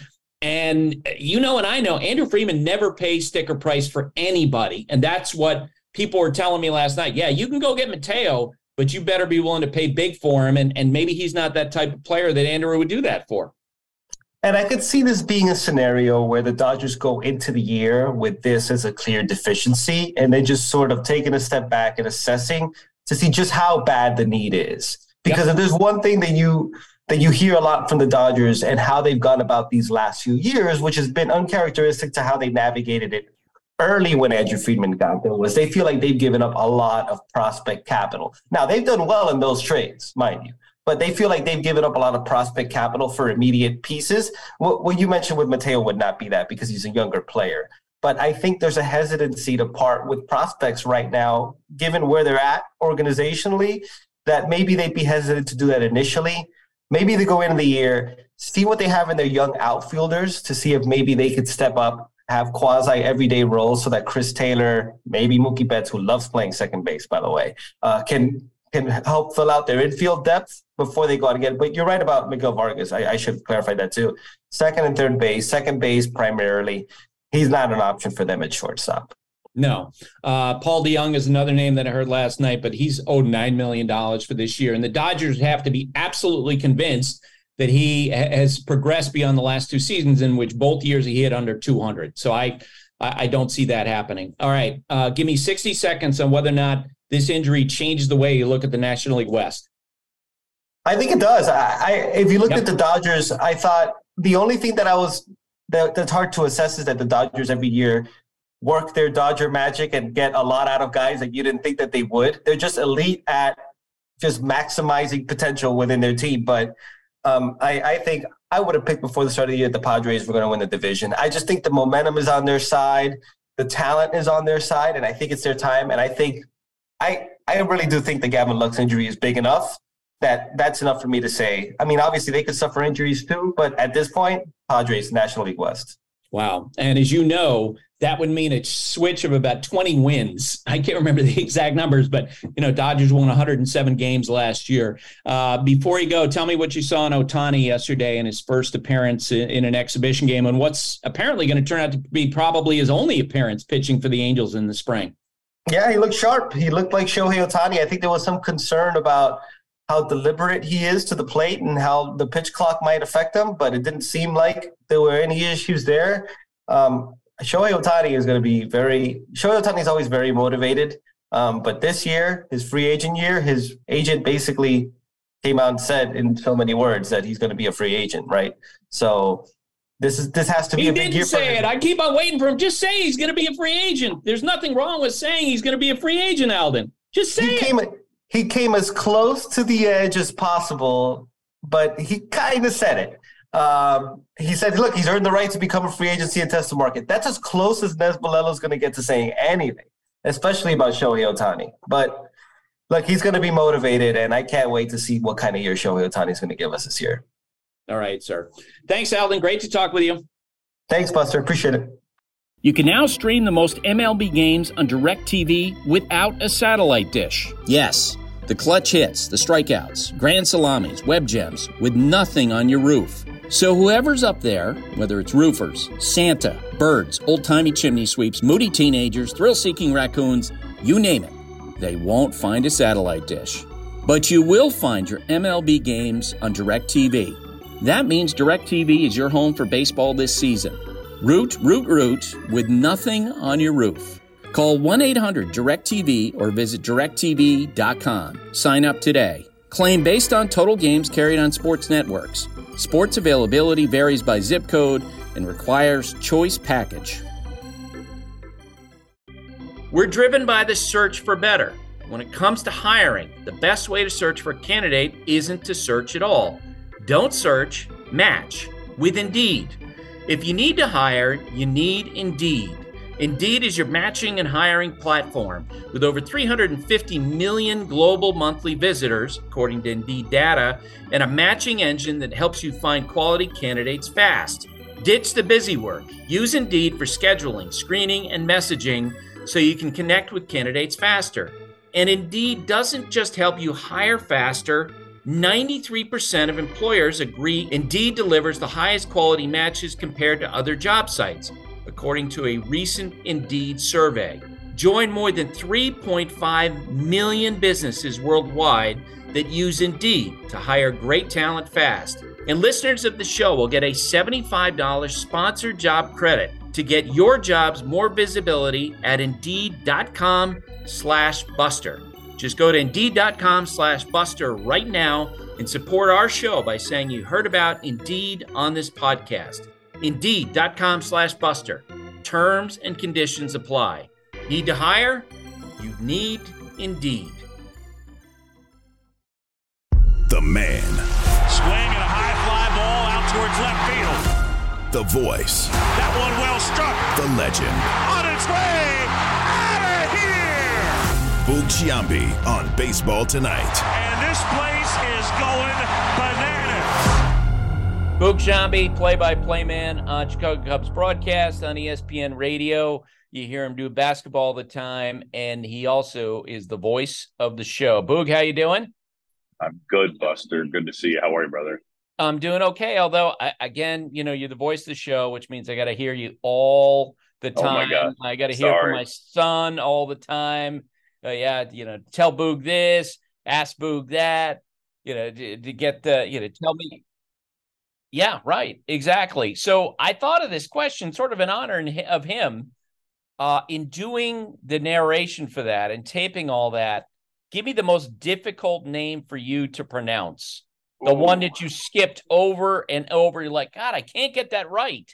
And you know, and I know, Andrew Friedman never pays sticker price for anybody. And that's what people were telling me last night. Yeah, you can go get Mateo, but you better be willing to pay big for him. And, and maybe he's not that type of player that Andrew would do that for. And I could see this being a scenario where the Dodgers go into the year with this as a clear deficiency, and they just sort of taking a step back and assessing to see just how bad the need is. Because yep. if there's one thing that you that you hear a lot from the Dodgers and how they've gone about these last few years, which has been uncharacteristic to how they navigated it early when Andrew Friedman got there, was they feel like they've given up a lot of prospect capital. Now, they've done well in those trades, mind you, but they feel like they've given up a lot of prospect capital for immediate pieces. What, what you mentioned with Mateo would not be that, because he's a younger player. But I think there's a hesitancy to part with prospects right now, given where they're at organizationally, that maybe they'd be hesitant to do that initially. Maybe they go into the year, see what they have in their young outfielders to see if maybe they could step up, have quasi everyday roles so that Chris Taylor, maybe Mookie Betts, who loves playing second base, by the way, uh, can can help fill out their infield depth before they go out again. But you're right about Miguel Vargas. I, I should clarify that too. Second and third base, second base primarily. He's not an option for them at shortstop. No. Uh, Paul DeJong is another name that I heard last night, but he's owed nine million dollars for this year. And the Dodgers have to be absolutely convinced that he has progressed beyond the last two seasons, in which both years he hit under two hundred. So I I don't see that happening. All right. Uh, give me sixty seconds on whether or not this injury changes the way you look at the National League West. I think it does. I, I if you looked Yep. at the Dodgers, I thought the only thing that I was that, that's hard to assess is that the Dodgers every year work their Dodger magic and get a lot out of guys that you didn't think that they would. They're just elite at just maximizing potential within their team. But um, I, I think I would have picked before the start of the year the Padres were going to win the division. I just think the momentum is on their side. The talent is on their side, and I think it's their time. And I think I I really do think the Gavin Lux injury is big enough that that's enough for me to say. I mean, obviously they could suffer injuries too, but at this point, Padres, National League West. Wow. And as you know, that would mean a switch of about twenty wins. I can't remember the exact numbers, but, you know, Dodgers won one hundred seven games last year. Uh, before you go, tell me what you saw in Ohtani yesterday in his first appearance in, in an exhibition game, and what's apparently going to turn out to be probably his only appearance pitching for the Angels in the spring. Yeah, he looked sharp. He looked like Shohei Ohtani. I think there was some concern about how deliberate he is to the plate and how the pitch clock might affect him, but it didn't seem like there were any issues there. Um, Shohei Ohtani is going to be very – Shohei Ohtani is always very motivated, um, but this year, his free agent year, his agent basically came out and said in so many words that he's going to be a free agent, right? So this is this has to be he a big year for him. He didn't say it. I keep on waiting for him. Just say he's going to be a free agent. There's nothing wrong with saying he's going to be a free agent, Alden. Just say he it. Came, he came as close to the edge as possible, but he kind of said it. Um, he said, look, he's earned the right to become a free agency and test the market. That's as close as Nes Bolello's going to get to saying anything, especially about Shohei Ohtani. But, look, he's going to be motivated, and I can't wait to see what kind of year Shohei Ohtani is going to give us this year. All right, sir. Thanks, Alden. Great to talk with you. Thanks, Buster. Appreciate it. You can now stream the most M L B games on DirecTV without a satellite dish. Yes, the clutch hits, the strikeouts, grand salamis, web gems, with nothing on your roof. So whoever's up there, whether it's roofers, Santa, birds, old-timey chimney sweeps, moody teenagers, thrill-seeking raccoons, you name it, they won't find a satellite dish. But you will find your M L B games on DirecTV. That means DirecTV is your home for baseball this season. Root, root, root, with nothing on your roof. Call one eight hundred direct T V or visit direct T V dot com. Sign up today. Claim based on total games carried on sports networks. Sports availability varies by zip code and requires choice package. We're driven by the search for better. When it comes to hiring, the best way to search for a candidate isn't to search at all. Don't search, match with Indeed. If you need to hire, you need Indeed. Indeed is your matching and hiring platform with over three hundred fifty million global monthly visitors, according to Indeed data, and a matching engine that helps you find quality candidates fast. Ditch the busy work. Use Indeed for scheduling, screening, and messaging so you can connect with candidates faster. And Indeed doesn't just help you hire faster. ninety-three percent of employers agree Indeed delivers the highest quality matches compared to other job sites, according to a recent Indeed survey. Join more than three point five million businesses worldwide that use Indeed to hire great talent fast. And listeners of the show will get a seventy-five dollars sponsored job credit to get your jobs more visibility at Indeed.com slash Buster. Just go to Indeed.com slash Buster right now and support our show by saying you heard about Indeed on this podcast. Indeed.com slash Buster. Terms and conditions apply. Need to hire? You need Indeed. The man. Swing and a high fly ball out towards left field. The voice. That one well struck. The legend. On its way. Out of here. Boog Sciambi on Baseball Tonight. And this place is going bananas. Boog Sciambi, play-by-play man on Chicago Cubs broadcast on E S P N Radio. You hear him do basketball all the time, and he also is the voice of the show. Boog, how you doing? I'm good, Buster. Good to see you. How are you, brother? I'm doing okay, although, I, again, you know, you're the voice of the show, which means I got to hear you all the time. Oh, my God. I got to hear from Sorry. my son all the time. Uh, yeah, you know, tell Boog this, ask Boog that, you know, to, to get the, you know, tell me. Yeah, right. Exactly. So I thought of this question sort of in honor of him uh, in doing the narration for that and taping all that. Give me the most difficult name for you to pronounce. The Ooh. One that you skipped over and over. You're like, God, I can't get that right.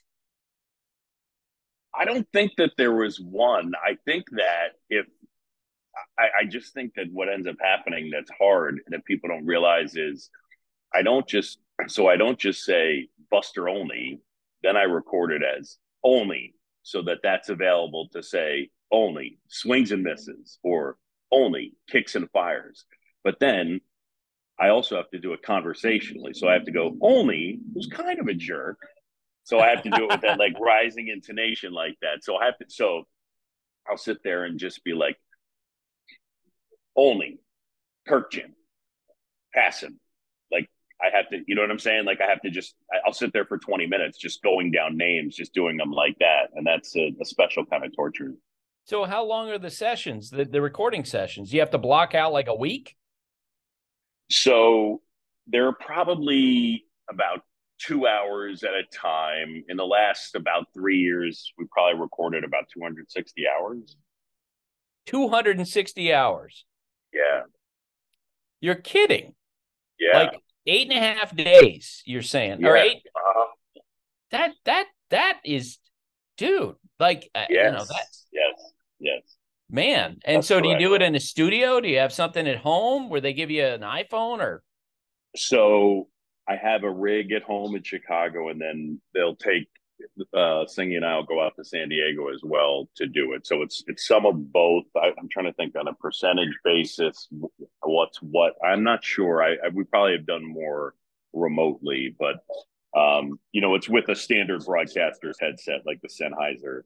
I don't think that there was one. I think that if I, I just think that what ends up happening that's hard that people don't realize is I don't just so I don't just say Buster Olney, then I record it as only so that that's available to say only swings and misses or only kicks and fires. But then I also have to do it conversationally. So I have to go only who's kind of a jerk. So I have to do it with that like rising intonation like that. So I have to so I'll sit there and just be like only Kirk Jim pass him. Like I have to, you know what I'm saying? Like I have to just, I'll sit there for twenty minutes just going down names, just doing them like that. And that's a, a special kind of torture. So how long are the sessions, the, the recording sessions? You have to block out like a week? So they're probably about two hours at a time. In the last about three years, we probably recorded about two hundred sixty hours. two hundred sixty hours? Yeah. You're kidding. Yeah. Like eight and a half days, you're saying. Yeah. Or eight. Uh-huh. That, that, that is, dude, like, Yes. you know, that's. Yes. Yes. Man. And That's so do you correct. do it in a studio? Do you have something at home where they give you an iPhone or? So I have a rig at home in Chicago, and then they'll take uh, Singy and I'll go out to San Diego as well to do it. So it's it's some of both. I, I'm trying to think on a percentage basis what's what. I'm not sure. I, I we probably have done more remotely, but um, you know, it's with a standard broadcaster's headset like the Sennheiser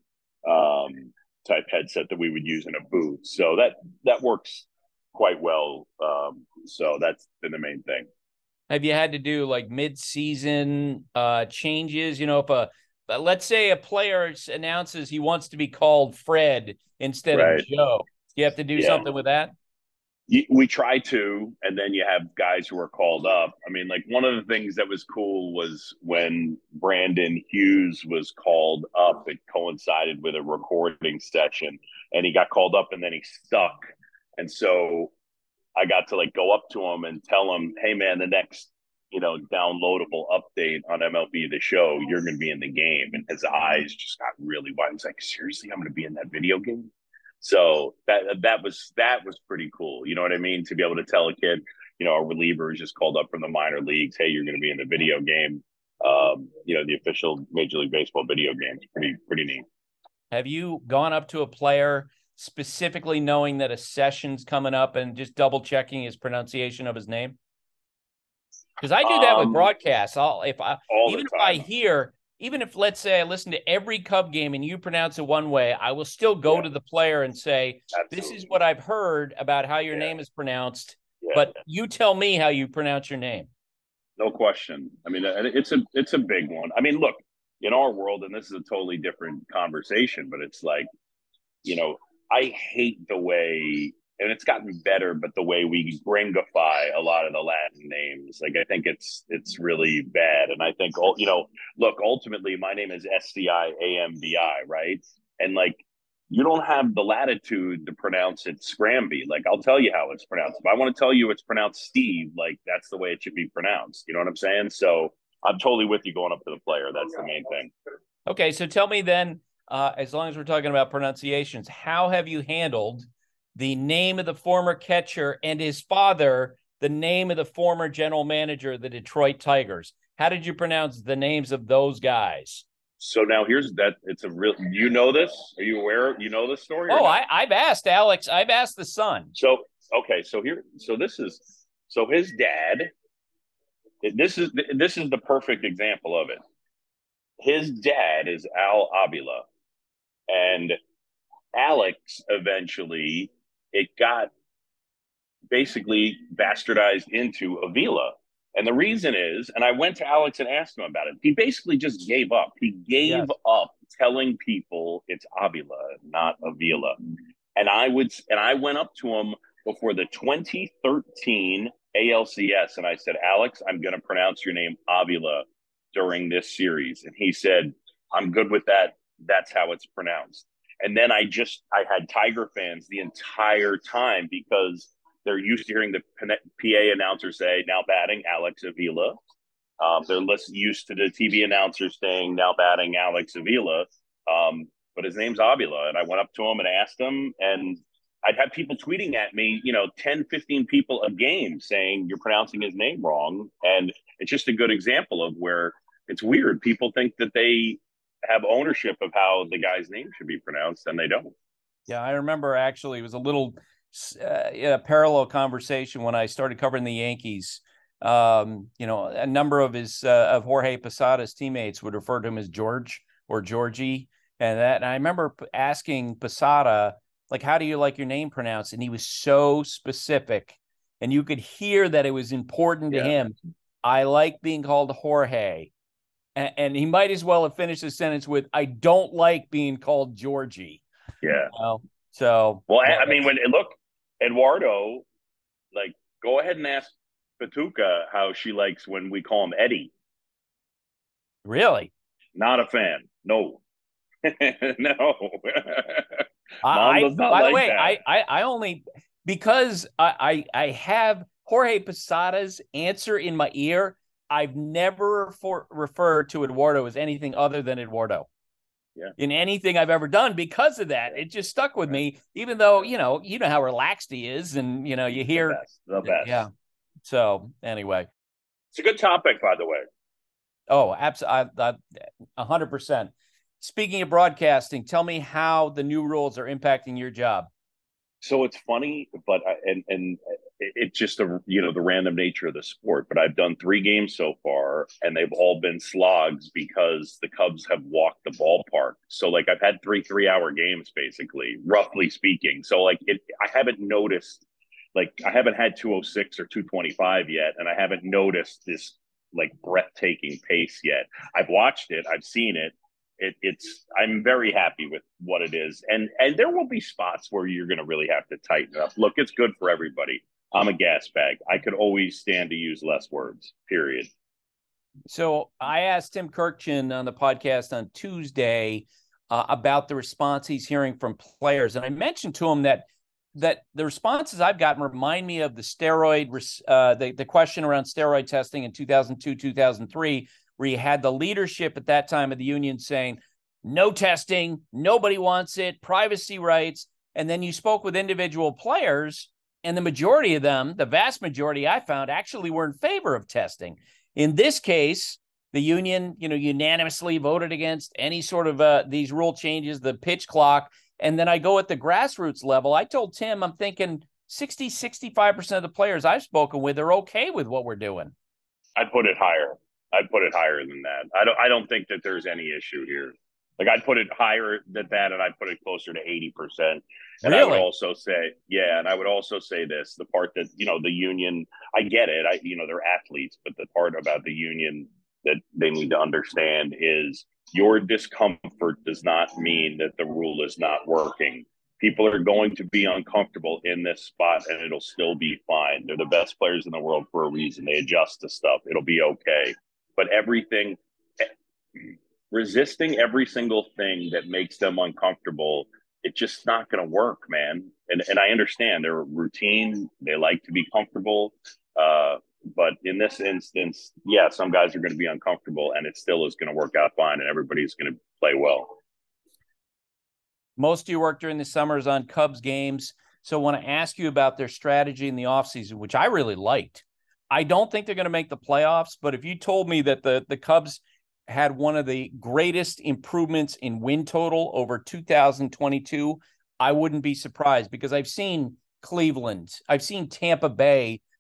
um, type headset that we would use in a booth. So that that works quite well. Um, so that's been the main thing. Have you had to do like mid-season uh, changes? You know, if a, let's say a player announces he wants to be called Fred instead Right. of Joe. You have to do Yeah. something with that? You- We try to, and then you have guys who are called up. I mean, like one of the things that was cool was when Brandon Hughes was called up, it coincided with a recording session, and he got called up and then he stuck. And so I got to like go up to him and tell him, hey man, the next, you know, downloadable update on M L B The Show, you're going to be in the game. And his eyes just got really wide. He's like, seriously, I'm going to be in that video game? So that that was that was pretty cool. You know what I mean? To be able to tell a kid, you know, a reliever is just called up from the minor leagues, hey, you're going to be in the video game. Um, you know, the official Major League Baseball video game. It's pretty pretty neat. Have you gone up to a player specifically knowing that a session's coming up and just double checking his pronunciation of his name? Because I do that Um, with broadcasts. I'll if I all the even if I time. hear, even if let's say I listen to every Cub game and you pronounce it one way, I will still go to the player and say, this is what I've heard about how your name is pronounced, Yeah. but you tell me how you pronounce your name. No question. I mean, it's a it's a big one. I mean, look, in our world, and this is a totally different conversation, but it's like, you know, I hate the way, and it's gotten better, but the way we gringify a lot of the Latin names, like I think it's it's really bad. And I think, you know, look, ultimately, my name is S C I A M B I, right? And like, you don't have the latitude to pronounce it Scramby. Like, I'll tell you how it's pronounced. If I want to tell you it's pronounced Steve, like that's the way it should be pronounced. You know what I'm saying? So I'm totally with you going up to the player. That's the main thing. Okay, so tell me then, uh, as long as we're talking about pronunciations, how have you handled the name of the former catcher and his father, the name of the former general manager of the Detroit Tigers? How did you pronounce the names of those guys? So now here's that. It's a real, you know this? Are you aware? You know this story? or Oh, not? I, I've asked Alex. I've asked the son. So, okay. So here, so this is, so his dad this is this is the perfect example of it. His dad is Al Avila, and Alex eventually it got basically bastardized into Avila. And the reason is, and I went to Alex and asked him about it, he basically just gave up. He gave yes. up telling people it's Avila, not Avila. And I would, and I went up to him before the twenty thirteen A L C S, and I said, Alex, I'm going to pronounce your name Avila during this series. And he said, I'm good with that. That's how it's pronounced. And then I just, I had Tiger fans the entire time because they're used to hearing the P A announcer say, now batting Alex Avila. Um, they're less used to the T V announcer saying, now batting Alex Avila. Um, but his name's Avila. And I went up to him and asked him, and I'd have people tweeting at me, you know, ten, fifteen people a game saying you're pronouncing his name wrong. And it's just a good example of where it's weird. People think that they have ownership of how the guy's name should be pronounced, and they don't. Yeah, I remember actually it was a little uh, a parallel conversation when I started covering the Yankees. Um, you know, a number of his uh, of Jorge Posada's teammates would refer to him as George or Georgie, and that. And I remember asking Posada, like, how do you like your name pronounced? And he was so specific, and you could hear that it was important to yeah. him. I like being called Jorge. And, and he might as well have finished his sentence with, I don't like being called Georgie. Yeah. You know? So, well, I, I mean, when look, Eduardo, like, go ahead and ask Patuca how she likes when we call him Eddie. Really? Not a fan. No. no. I, does not by like the way, that. I, I, I only, because I, I, I have Jorge Posada's answer in my ear, I've never for, referred to Eduardo as anything other than Eduardo. Yeah. In anything I've ever done because of that. It just stuck with me, even though, you know, you know how relaxed he is, and, you know, you hear. The best. The best. Yeah. So anyway. It's a good topic, by the way. Oh, absolutely. A hundred percent. Speaking of broadcasting, tell me how the new rules are impacting your job. So it's funny, but I, and and it's just a you know the random nature of the sport. But I've done three games so far, and they've all been slogs because the Cubs have walked the ballpark. So like I've had three three-hour games, basically, roughly speaking. So like it, I haven't noticed, like I haven't had two oh six or two twenty-five yet, and I haven't noticed this like breathtaking pace yet. I've watched it, I've seen it. It, it's I'm very happy with what it is, and and there will be spots where you're going to really have to tighten up. Look, it's good for everybody. I'm a gas bag. I could always stand to use less words. Period. So I asked Tim Kirkchin on the podcast on Tuesday uh, about the response he's hearing from players, and I mentioned to him that that the responses I've gotten remind me of the steroid uh, the the question around steroid testing in two thousand two, two thousand three. Where you had the leadership at that time of the union saying, no testing, nobody wants it, privacy rights. And then you spoke with individual players, and the majority of them, the vast majority I found, actually were in favor of testing. In this case, the union, you know, unanimously voted against any sort of uh, these rule changes, the pitch clock. And then I go at the grassroots level. I told Tim, I'm thinking sixty, sixty-five percent of the players I've spoken with are okay with what we're doing. I'd put it higher. I'd put it higher than that. I don't I don't think that there's any issue here. Like I'd put it higher than that, and I'd put it closer to eighty percent. And really? I would also say, yeah, and I would also say this, the part that, you know, the union, I get it. I you know, they're athletes, but the part about the union that they need to understand is your discomfort does not mean that the rule is not working. People are going to be uncomfortable in this spot, and it'll still be fine. They're the best players in the world for a reason. They adjust to stuff. It'll be okay. But everything, resisting every single thing that makes them uncomfortable, it's just not going to work, man. And and I understand they're routine. They like to be comfortable. Uh, but in this instance, yeah, some guys are going to be uncomfortable, and it still is going to work out fine, and everybody's going to play well. Most of your work during the summer is on Cubs games. So I want to ask you about their strategy in the offseason, which I really liked. I don't think they're going to make the playoffs, but if you told me that the, the Cubs had one of the greatest improvements in win total over two thousand twenty-two, I wouldn't be surprised, because I've seen Cleveland, I've seen Tampa Bay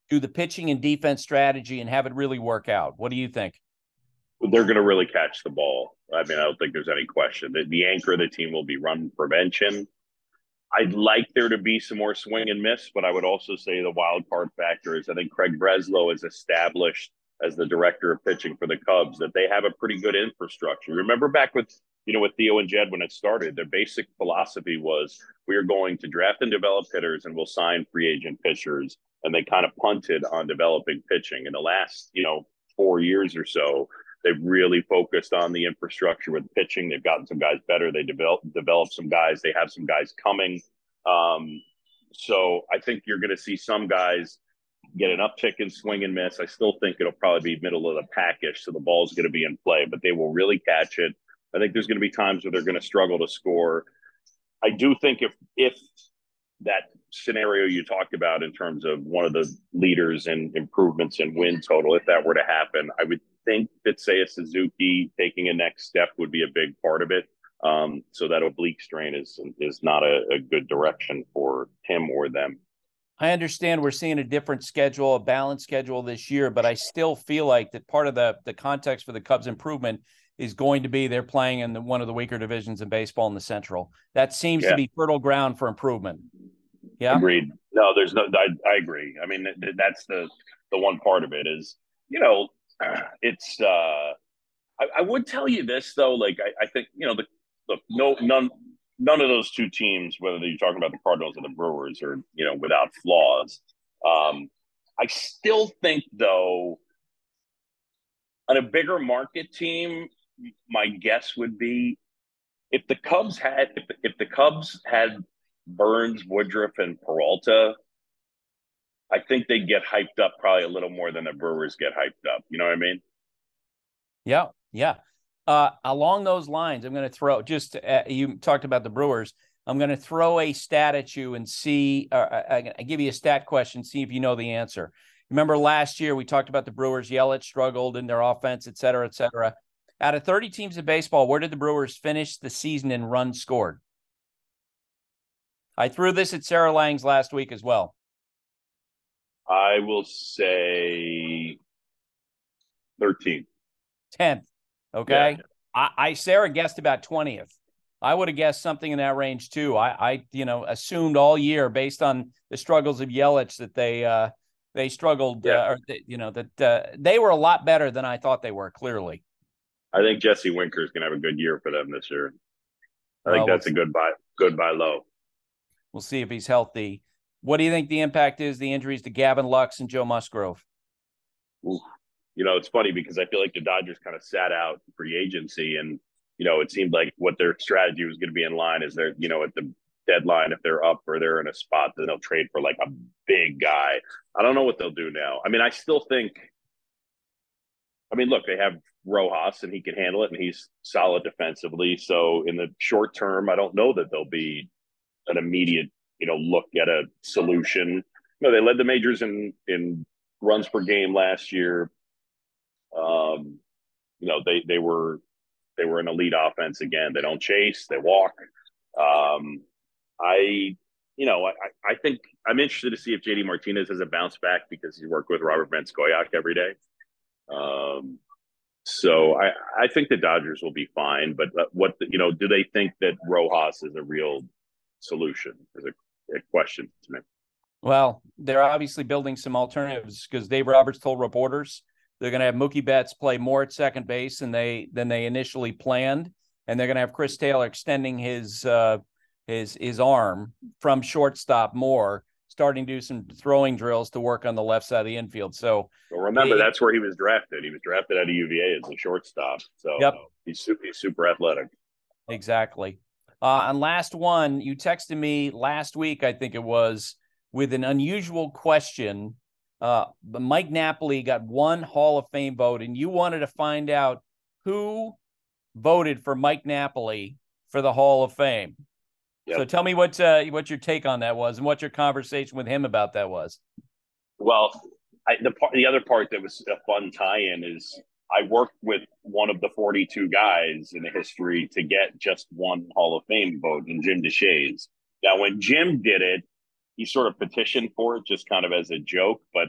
do the pitching and defense strategy and have it really work out? What do you think? They're going to really catch the ball. I mean, I don't think there's any question. The, the anchor of the team will be run prevention. I'd like there to be some more swing and miss, but I would also say the wild card factor is I think Craig Breslow is established as the director of pitching for the Cubs, that they have a pretty good infrastructure. Remember back with, you know, with Theo and Jed when it started, their basic philosophy was we are going to draft and develop hitters and we'll sign free agent pitchers. And they kind of punted on developing pitching. In the last, you know, four years or so, they've really focused on the infrastructure with pitching. They've gotten some guys better. They developed developed some guys. They have some guys coming. Um, so I think you're going to see some guys get an uptick in swing and miss. I still think it'll probably be middle of the package, so the ball's going to be in play, but they will really catch it. I think there's going to be times where they're going to struggle to score. I do think if if that scenario you talked about in terms of one of the leaders in improvements in win total, if that were to happen, I would think that Seiya Suzuki taking a next step would be a big part of it. Um, so that oblique strain is is not a, a good direction for him or them. I understand we're seeing a different schedule, a balanced schedule this year, but I still feel like that part of the, the context for the Cubs' improvement is going to be they're playing in the, one of the weaker divisions in baseball in the Central. That seems yeah. to be fertile ground for improvement. Yeah. Agreed. No, there's no, I, I agree. I mean, th- that's the, the one part of it is, you know, it's, uh, I, I would tell you this though, like, I, I think, you know, the, look, no, none, none of those two teams, whether you're talking about the Cardinals or the Brewers, are, you know, without flaws. Um, I still think though, on a bigger market team, my guess would be if the Cubs had, if, if the Cubs had Burns, Woodruff, and Peralta, I think they'd get hyped up probably a little more than the Brewers get hyped up. You know what I mean? Yeah, yeah. Uh, along those lines, I'm going to throw just uh, you talked about the Brewers. I'm going to throw a stat at you and see. Uh, I, I give you a stat question, see if you know the answer. Remember last year we talked about the Brewers. Yelich struggled in their offense, et cetera, et cetera. Out of thirty teams in baseball, where did the Brewers finish the season in runs scored? I threw this at Sarah Langs last week as well. I will say thirteenth. tenth. Okay. Yeah. I, I Sarah guessed about twentieth. I would have guessed something in that range too. I, I you know, assumed all year based on the struggles of Yelich that they uh, they struggled, yeah. uh, or they, you know, that uh, they were a lot better than I thought they were, clearly. I think Jesse Winker's going to have a good year for them this year. I think well, that's we'll a good buy, good buy low. We'll see if he's healthy. What do you think the impact is, the injuries to Gavin Lux and Joe Musgrove? Ooh. You know, it's funny because I feel like the Dodgers kind of sat out free agency and, you know, it seemed like what their strategy was going to be in line is they're, you know, at the deadline, if they're up or they're in a spot, then they'll trade for like a big guy. I don't know what they'll do now. I mean, I still think, I mean, look, they have Rojas and he can handle it and he's solid defensively. So in the short term, I don't know that there'll be an immediate, you know, look at a solution. You know, they led the majors in, in runs per game last year. Um, you know, they, they were, they were an elite offense again. They don't chase, they walk. Um, I, you know, I, I think I'm interested to see if J D Martinez has a bounce back because he worked with Robert Van Scoyoc every day. Um, so I, I think the Dodgers will be fine, but what, you know, do they think that Rojas is a real solution is a, a question to me. Well, they're obviously building some alternatives because Dave Roberts told reporters they're going to have Mookie Betts play more at second base than they than they initially planned, and they're going to have Chris Taylor extending his uh, his his arm from shortstop more, starting to do some throwing drills to work on the left side of the infield. So well, remember, they, that's where he was drafted. He was drafted out of U V A as a shortstop. So yep. he's super, he's super athletic. Exactly. Uh, and last one, you texted me last week, I think it was, with an unusual question. Uh, Mike Napoli got one Hall of Fame vote, and you wanted to find out who voted for Mike Napoli for the Hall of Fame. Yep. So tell me what uh, what your take on that was and what your conversation with him about that was. Well, I, the part, the other part that was a fun tie-in is I worked with one of the forty-two guys in the history to get just one Hall of Fame vote, in Jim Deshaies. Now, when Jim did it, he sort of petitioned for it just kind of as a joke, but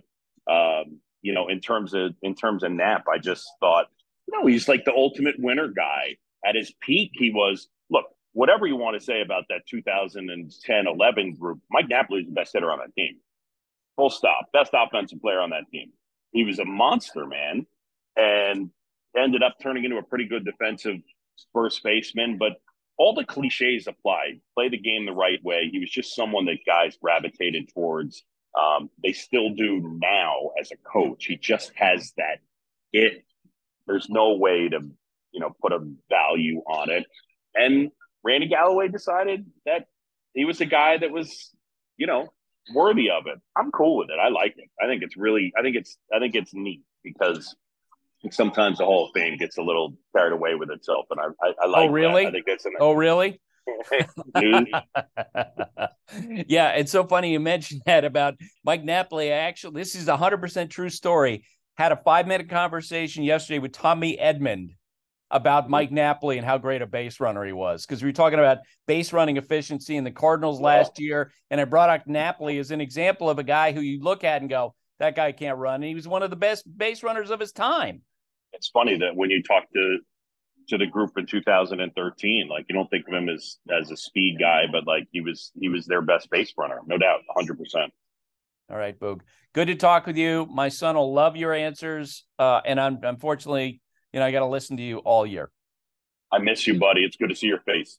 Um, you know, in terms of in terms of Knapp, I just thought, you know, he's like the ultimate winner guy. At his peak, he was, look, whatever you want to say about that two thousand ten eleven group, Mike Napoli is the best hitter on that team. Full stop. Best offensive player on that team. He was a monster, man, and ended up turning into a pretty good defensive first baseman. But all the cliches applied. Play the game the right way. He was just someone that guys gravitated towards. Um, they still do now as a coach. He just has that it. There's no way to, you know, put a value on it. And Randy Galloway decided that he was a guy that was, you know, worthy of it. I'm cool with it. I like it. I think it's really, I think it's, I think it's neat because sometimes the Hall of Fame gets a little carried away with itself. And I, I, I like Oh, really? that. I think that's an, oh, really? Dude. Yeah, it's so funny you mentioned that about Mike Napoli. I actually, this is a hundred percent true story. Had a five minute conversation yesterday with Tommy Edmond about Mike Napoli and how great a base runner he was. Because we were talking about base running efficiency in the Cardinals last year. And I brought up Napoli as an example of a guy who you look at and go, that guy can't run. And he was one of the best base runners of his time. It's funny that when you talk to to the group in two thousand thirteen, like you don't think of him as as a speed guy, but like he was he was their best base runner, no doubt, one hundred percent. All right, Boog. Good to talk with you. My son will love your answers. Uh, and I'm unfortunately, you know, I got to listen to you all year. I miss you, buddy. It's good to see your face.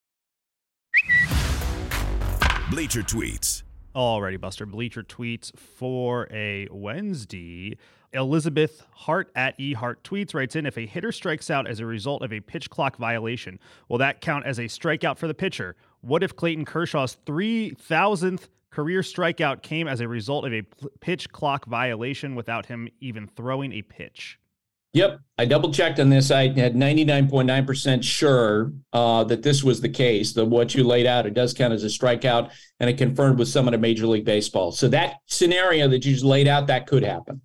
Bleacher Tweets. Alrighty, Buster. Bleacher Tweets for a Wednesday. Elizabeth Hart at eHart Tweets writes in, if a hitter strikes out as a result of a pitch clock violation, will that count as a strikeout for the pitcher? What if Clayton Kershaw's three thousandth career strikeout came as a result of a pitch clock violation without him even throwing a pitch? Yep. I double checked on this. I had ninety-nine point nine percent sure uh, that this was the case. The what you laid out, it does count as a strikeout, and it confirmed with someone at Major League Baseball. So that scenario that you just laid out, that could happen.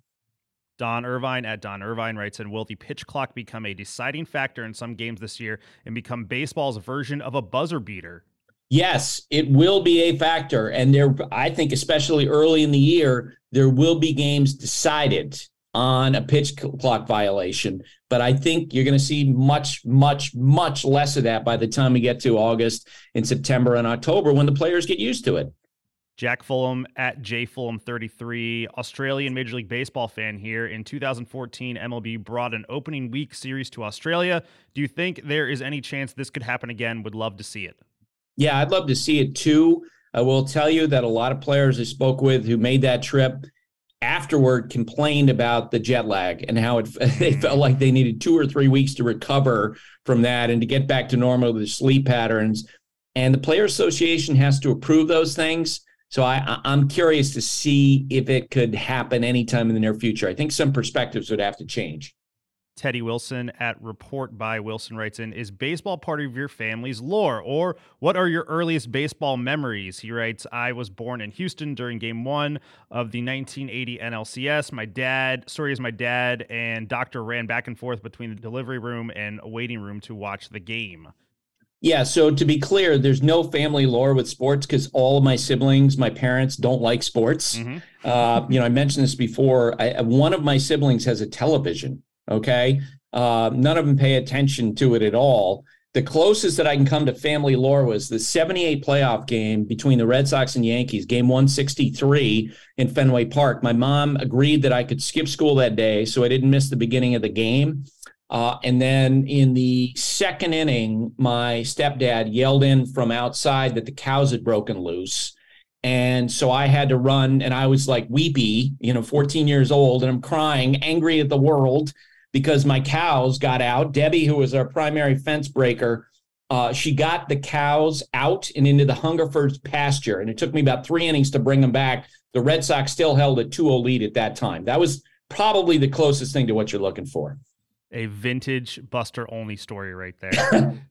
Don Irvine at Don Irvine writes in, will the pitch clock become a deciding factor in some games this year and become baseball's version of a buzzer beater? Yes, it will be a factor. And there, I think, especially early in the year, there will be games decided on a pitch clock violation. But I think you're going to see much, much, much less of that by the time we get to August and September and October when the players get used to it. Jack Fulham at J Fulham thirty-three, Australian Major League Baseball fan here. In two thousand fourteen, M L B brought an opening week series to Australia. Do you think there is any chance this could happen again? Would love to see it. Yeah, I'd love to see it too. I will tell you that a lot of players I spoke with who made that trip afterward complained about the jet lag and how it, they felt like they needed two or three weeks to recover from that and to get back to normal with the sleep patterns. And the Player Association has to approve those things. So I, I'm curious to see if it could happen anytime in the near future. I think some perspectives would have to change. Teddy Wilson at Report by Wilson writes in, is baseball part of your family's lore, or what are your earliest baseball memories? He writes, I was born in Houston during game one of the nineteen eighty N L C S. My dad, story is my dad and doctor ran back and forth between the delivery room and a waiting room to watch the game. Yeah, so to be clear, there's no family lore with sports because all of my siblings, my parents, don't like sports. Mm-hmm. Uh, you know, I mentioned this before. I, one of my siblings has a television, okay? Uh, none of them pay attention to it at all. The closest that I can come to family lore was the seventy-eight playoff game between the Red Sox and Yankees, game one sixty-three in Fenway Park. My mom agreed that I could skip school that day, so I didn't miss the beginning of the game. Uh, and then in the second inning, my stepdad yelled in from outside that the cows had broken loose. And so I had to run, and I was like weepy, you know, fourteen years old, and I'm crying, angry at the world because my cows got out. Debbie, who was our primary fence breaker, uh, she got the cows out and into the Hungerford's pasture. And it took me about three innings to bring them back. The Red Sox still held a two oh lead at that time. That was probably the closest thing to what you're looking for. A vintage Buster only story right there.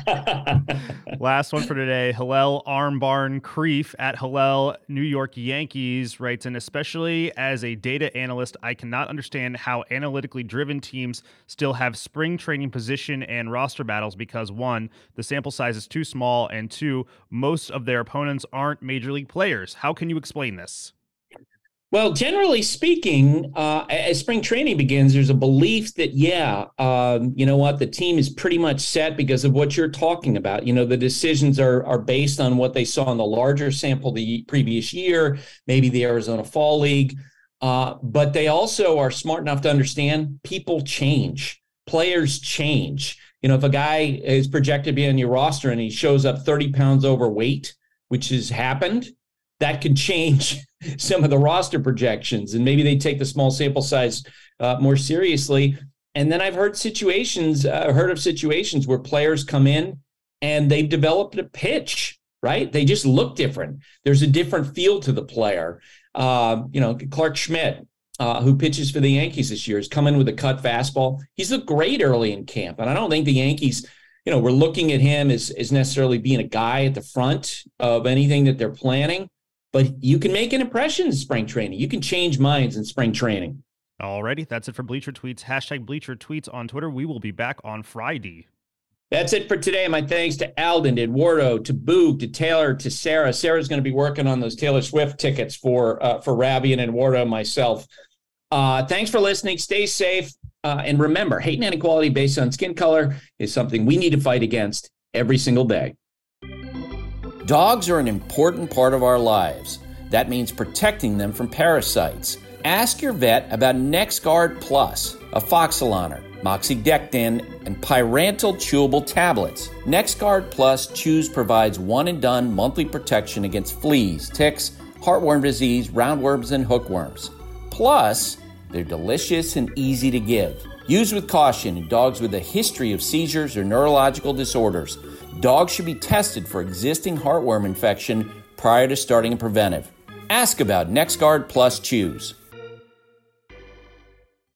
Last one for today. Hillel Armbarn Creef at Hillel New York Yankees writes in, especially as a data analyst, I cannot understand how analytically driven teams still have spring training position and roster battles because one, the sample size is too small, and two, most of their opponents aren't major league players. How can you explain this? Well, generally speaking, uh, as spring training begins, there's a belief that, yeah, um, you know what, the team is pretty much set because of what you're talking about. You know, the decisions are are based on what they saw in the larger sample the previous year, maybe the Arizona Fall League. Uh, but they also are smart enough to understand people change, players change. You know, if a guy is projected to be on your roster and he shows up thirty pounds overweight, which has happened, that could change some of the roster projections, and maybe they take the small sample size uh, more seriously. And then I've heard situations, uh, heard of situations where players come in and they've developed a pitch, right? They just look different. There's a different feel to the player. Uh, you know, Clark Schmidt, uh, who pitches for the Yankees this year, has come in with a cut fastball. He's looked great early in camp, and I don't think the Yankees, you know, we're looking at him as, as necessarily being a guy at the front of anything that they're planning. But you can make an impression in spring training. You can change minds in spring training. Alrighty, that's it for Bleacher Tweets. Hashtag Bleacher Tweets on Twitter. We will be back on Friday. That's it for today. My thanks to Alden, to Eduardo, to Boog, to Taylor, to Sarah. Sarah's going to be working on those Taylor Swift tickets for uh, for Ravi and Eduardo and myself. Uh, thanks for listening. Stay safe. Uh, and remember, hate and inequality based on skin color is something we need to fight against every single day. Dogs are an important part of our lives. That means protecting them from parasites. Ask your vet about NexGard Plus, Afoxolaner, Moxidectin, and Pyrantel chewable tablets. NexGard Plus Chews provides one-and-done monthly protection against fleas, ticks, heartworm disease, roundworms, and hookworms. Plus, they're delicious and easy to give. Use with caution in dogs with a history of seizures or neurological disorders. Dogs should be tested for existing heartworm infection prior to starting a preventive. Ask about NexGard Plus Chews.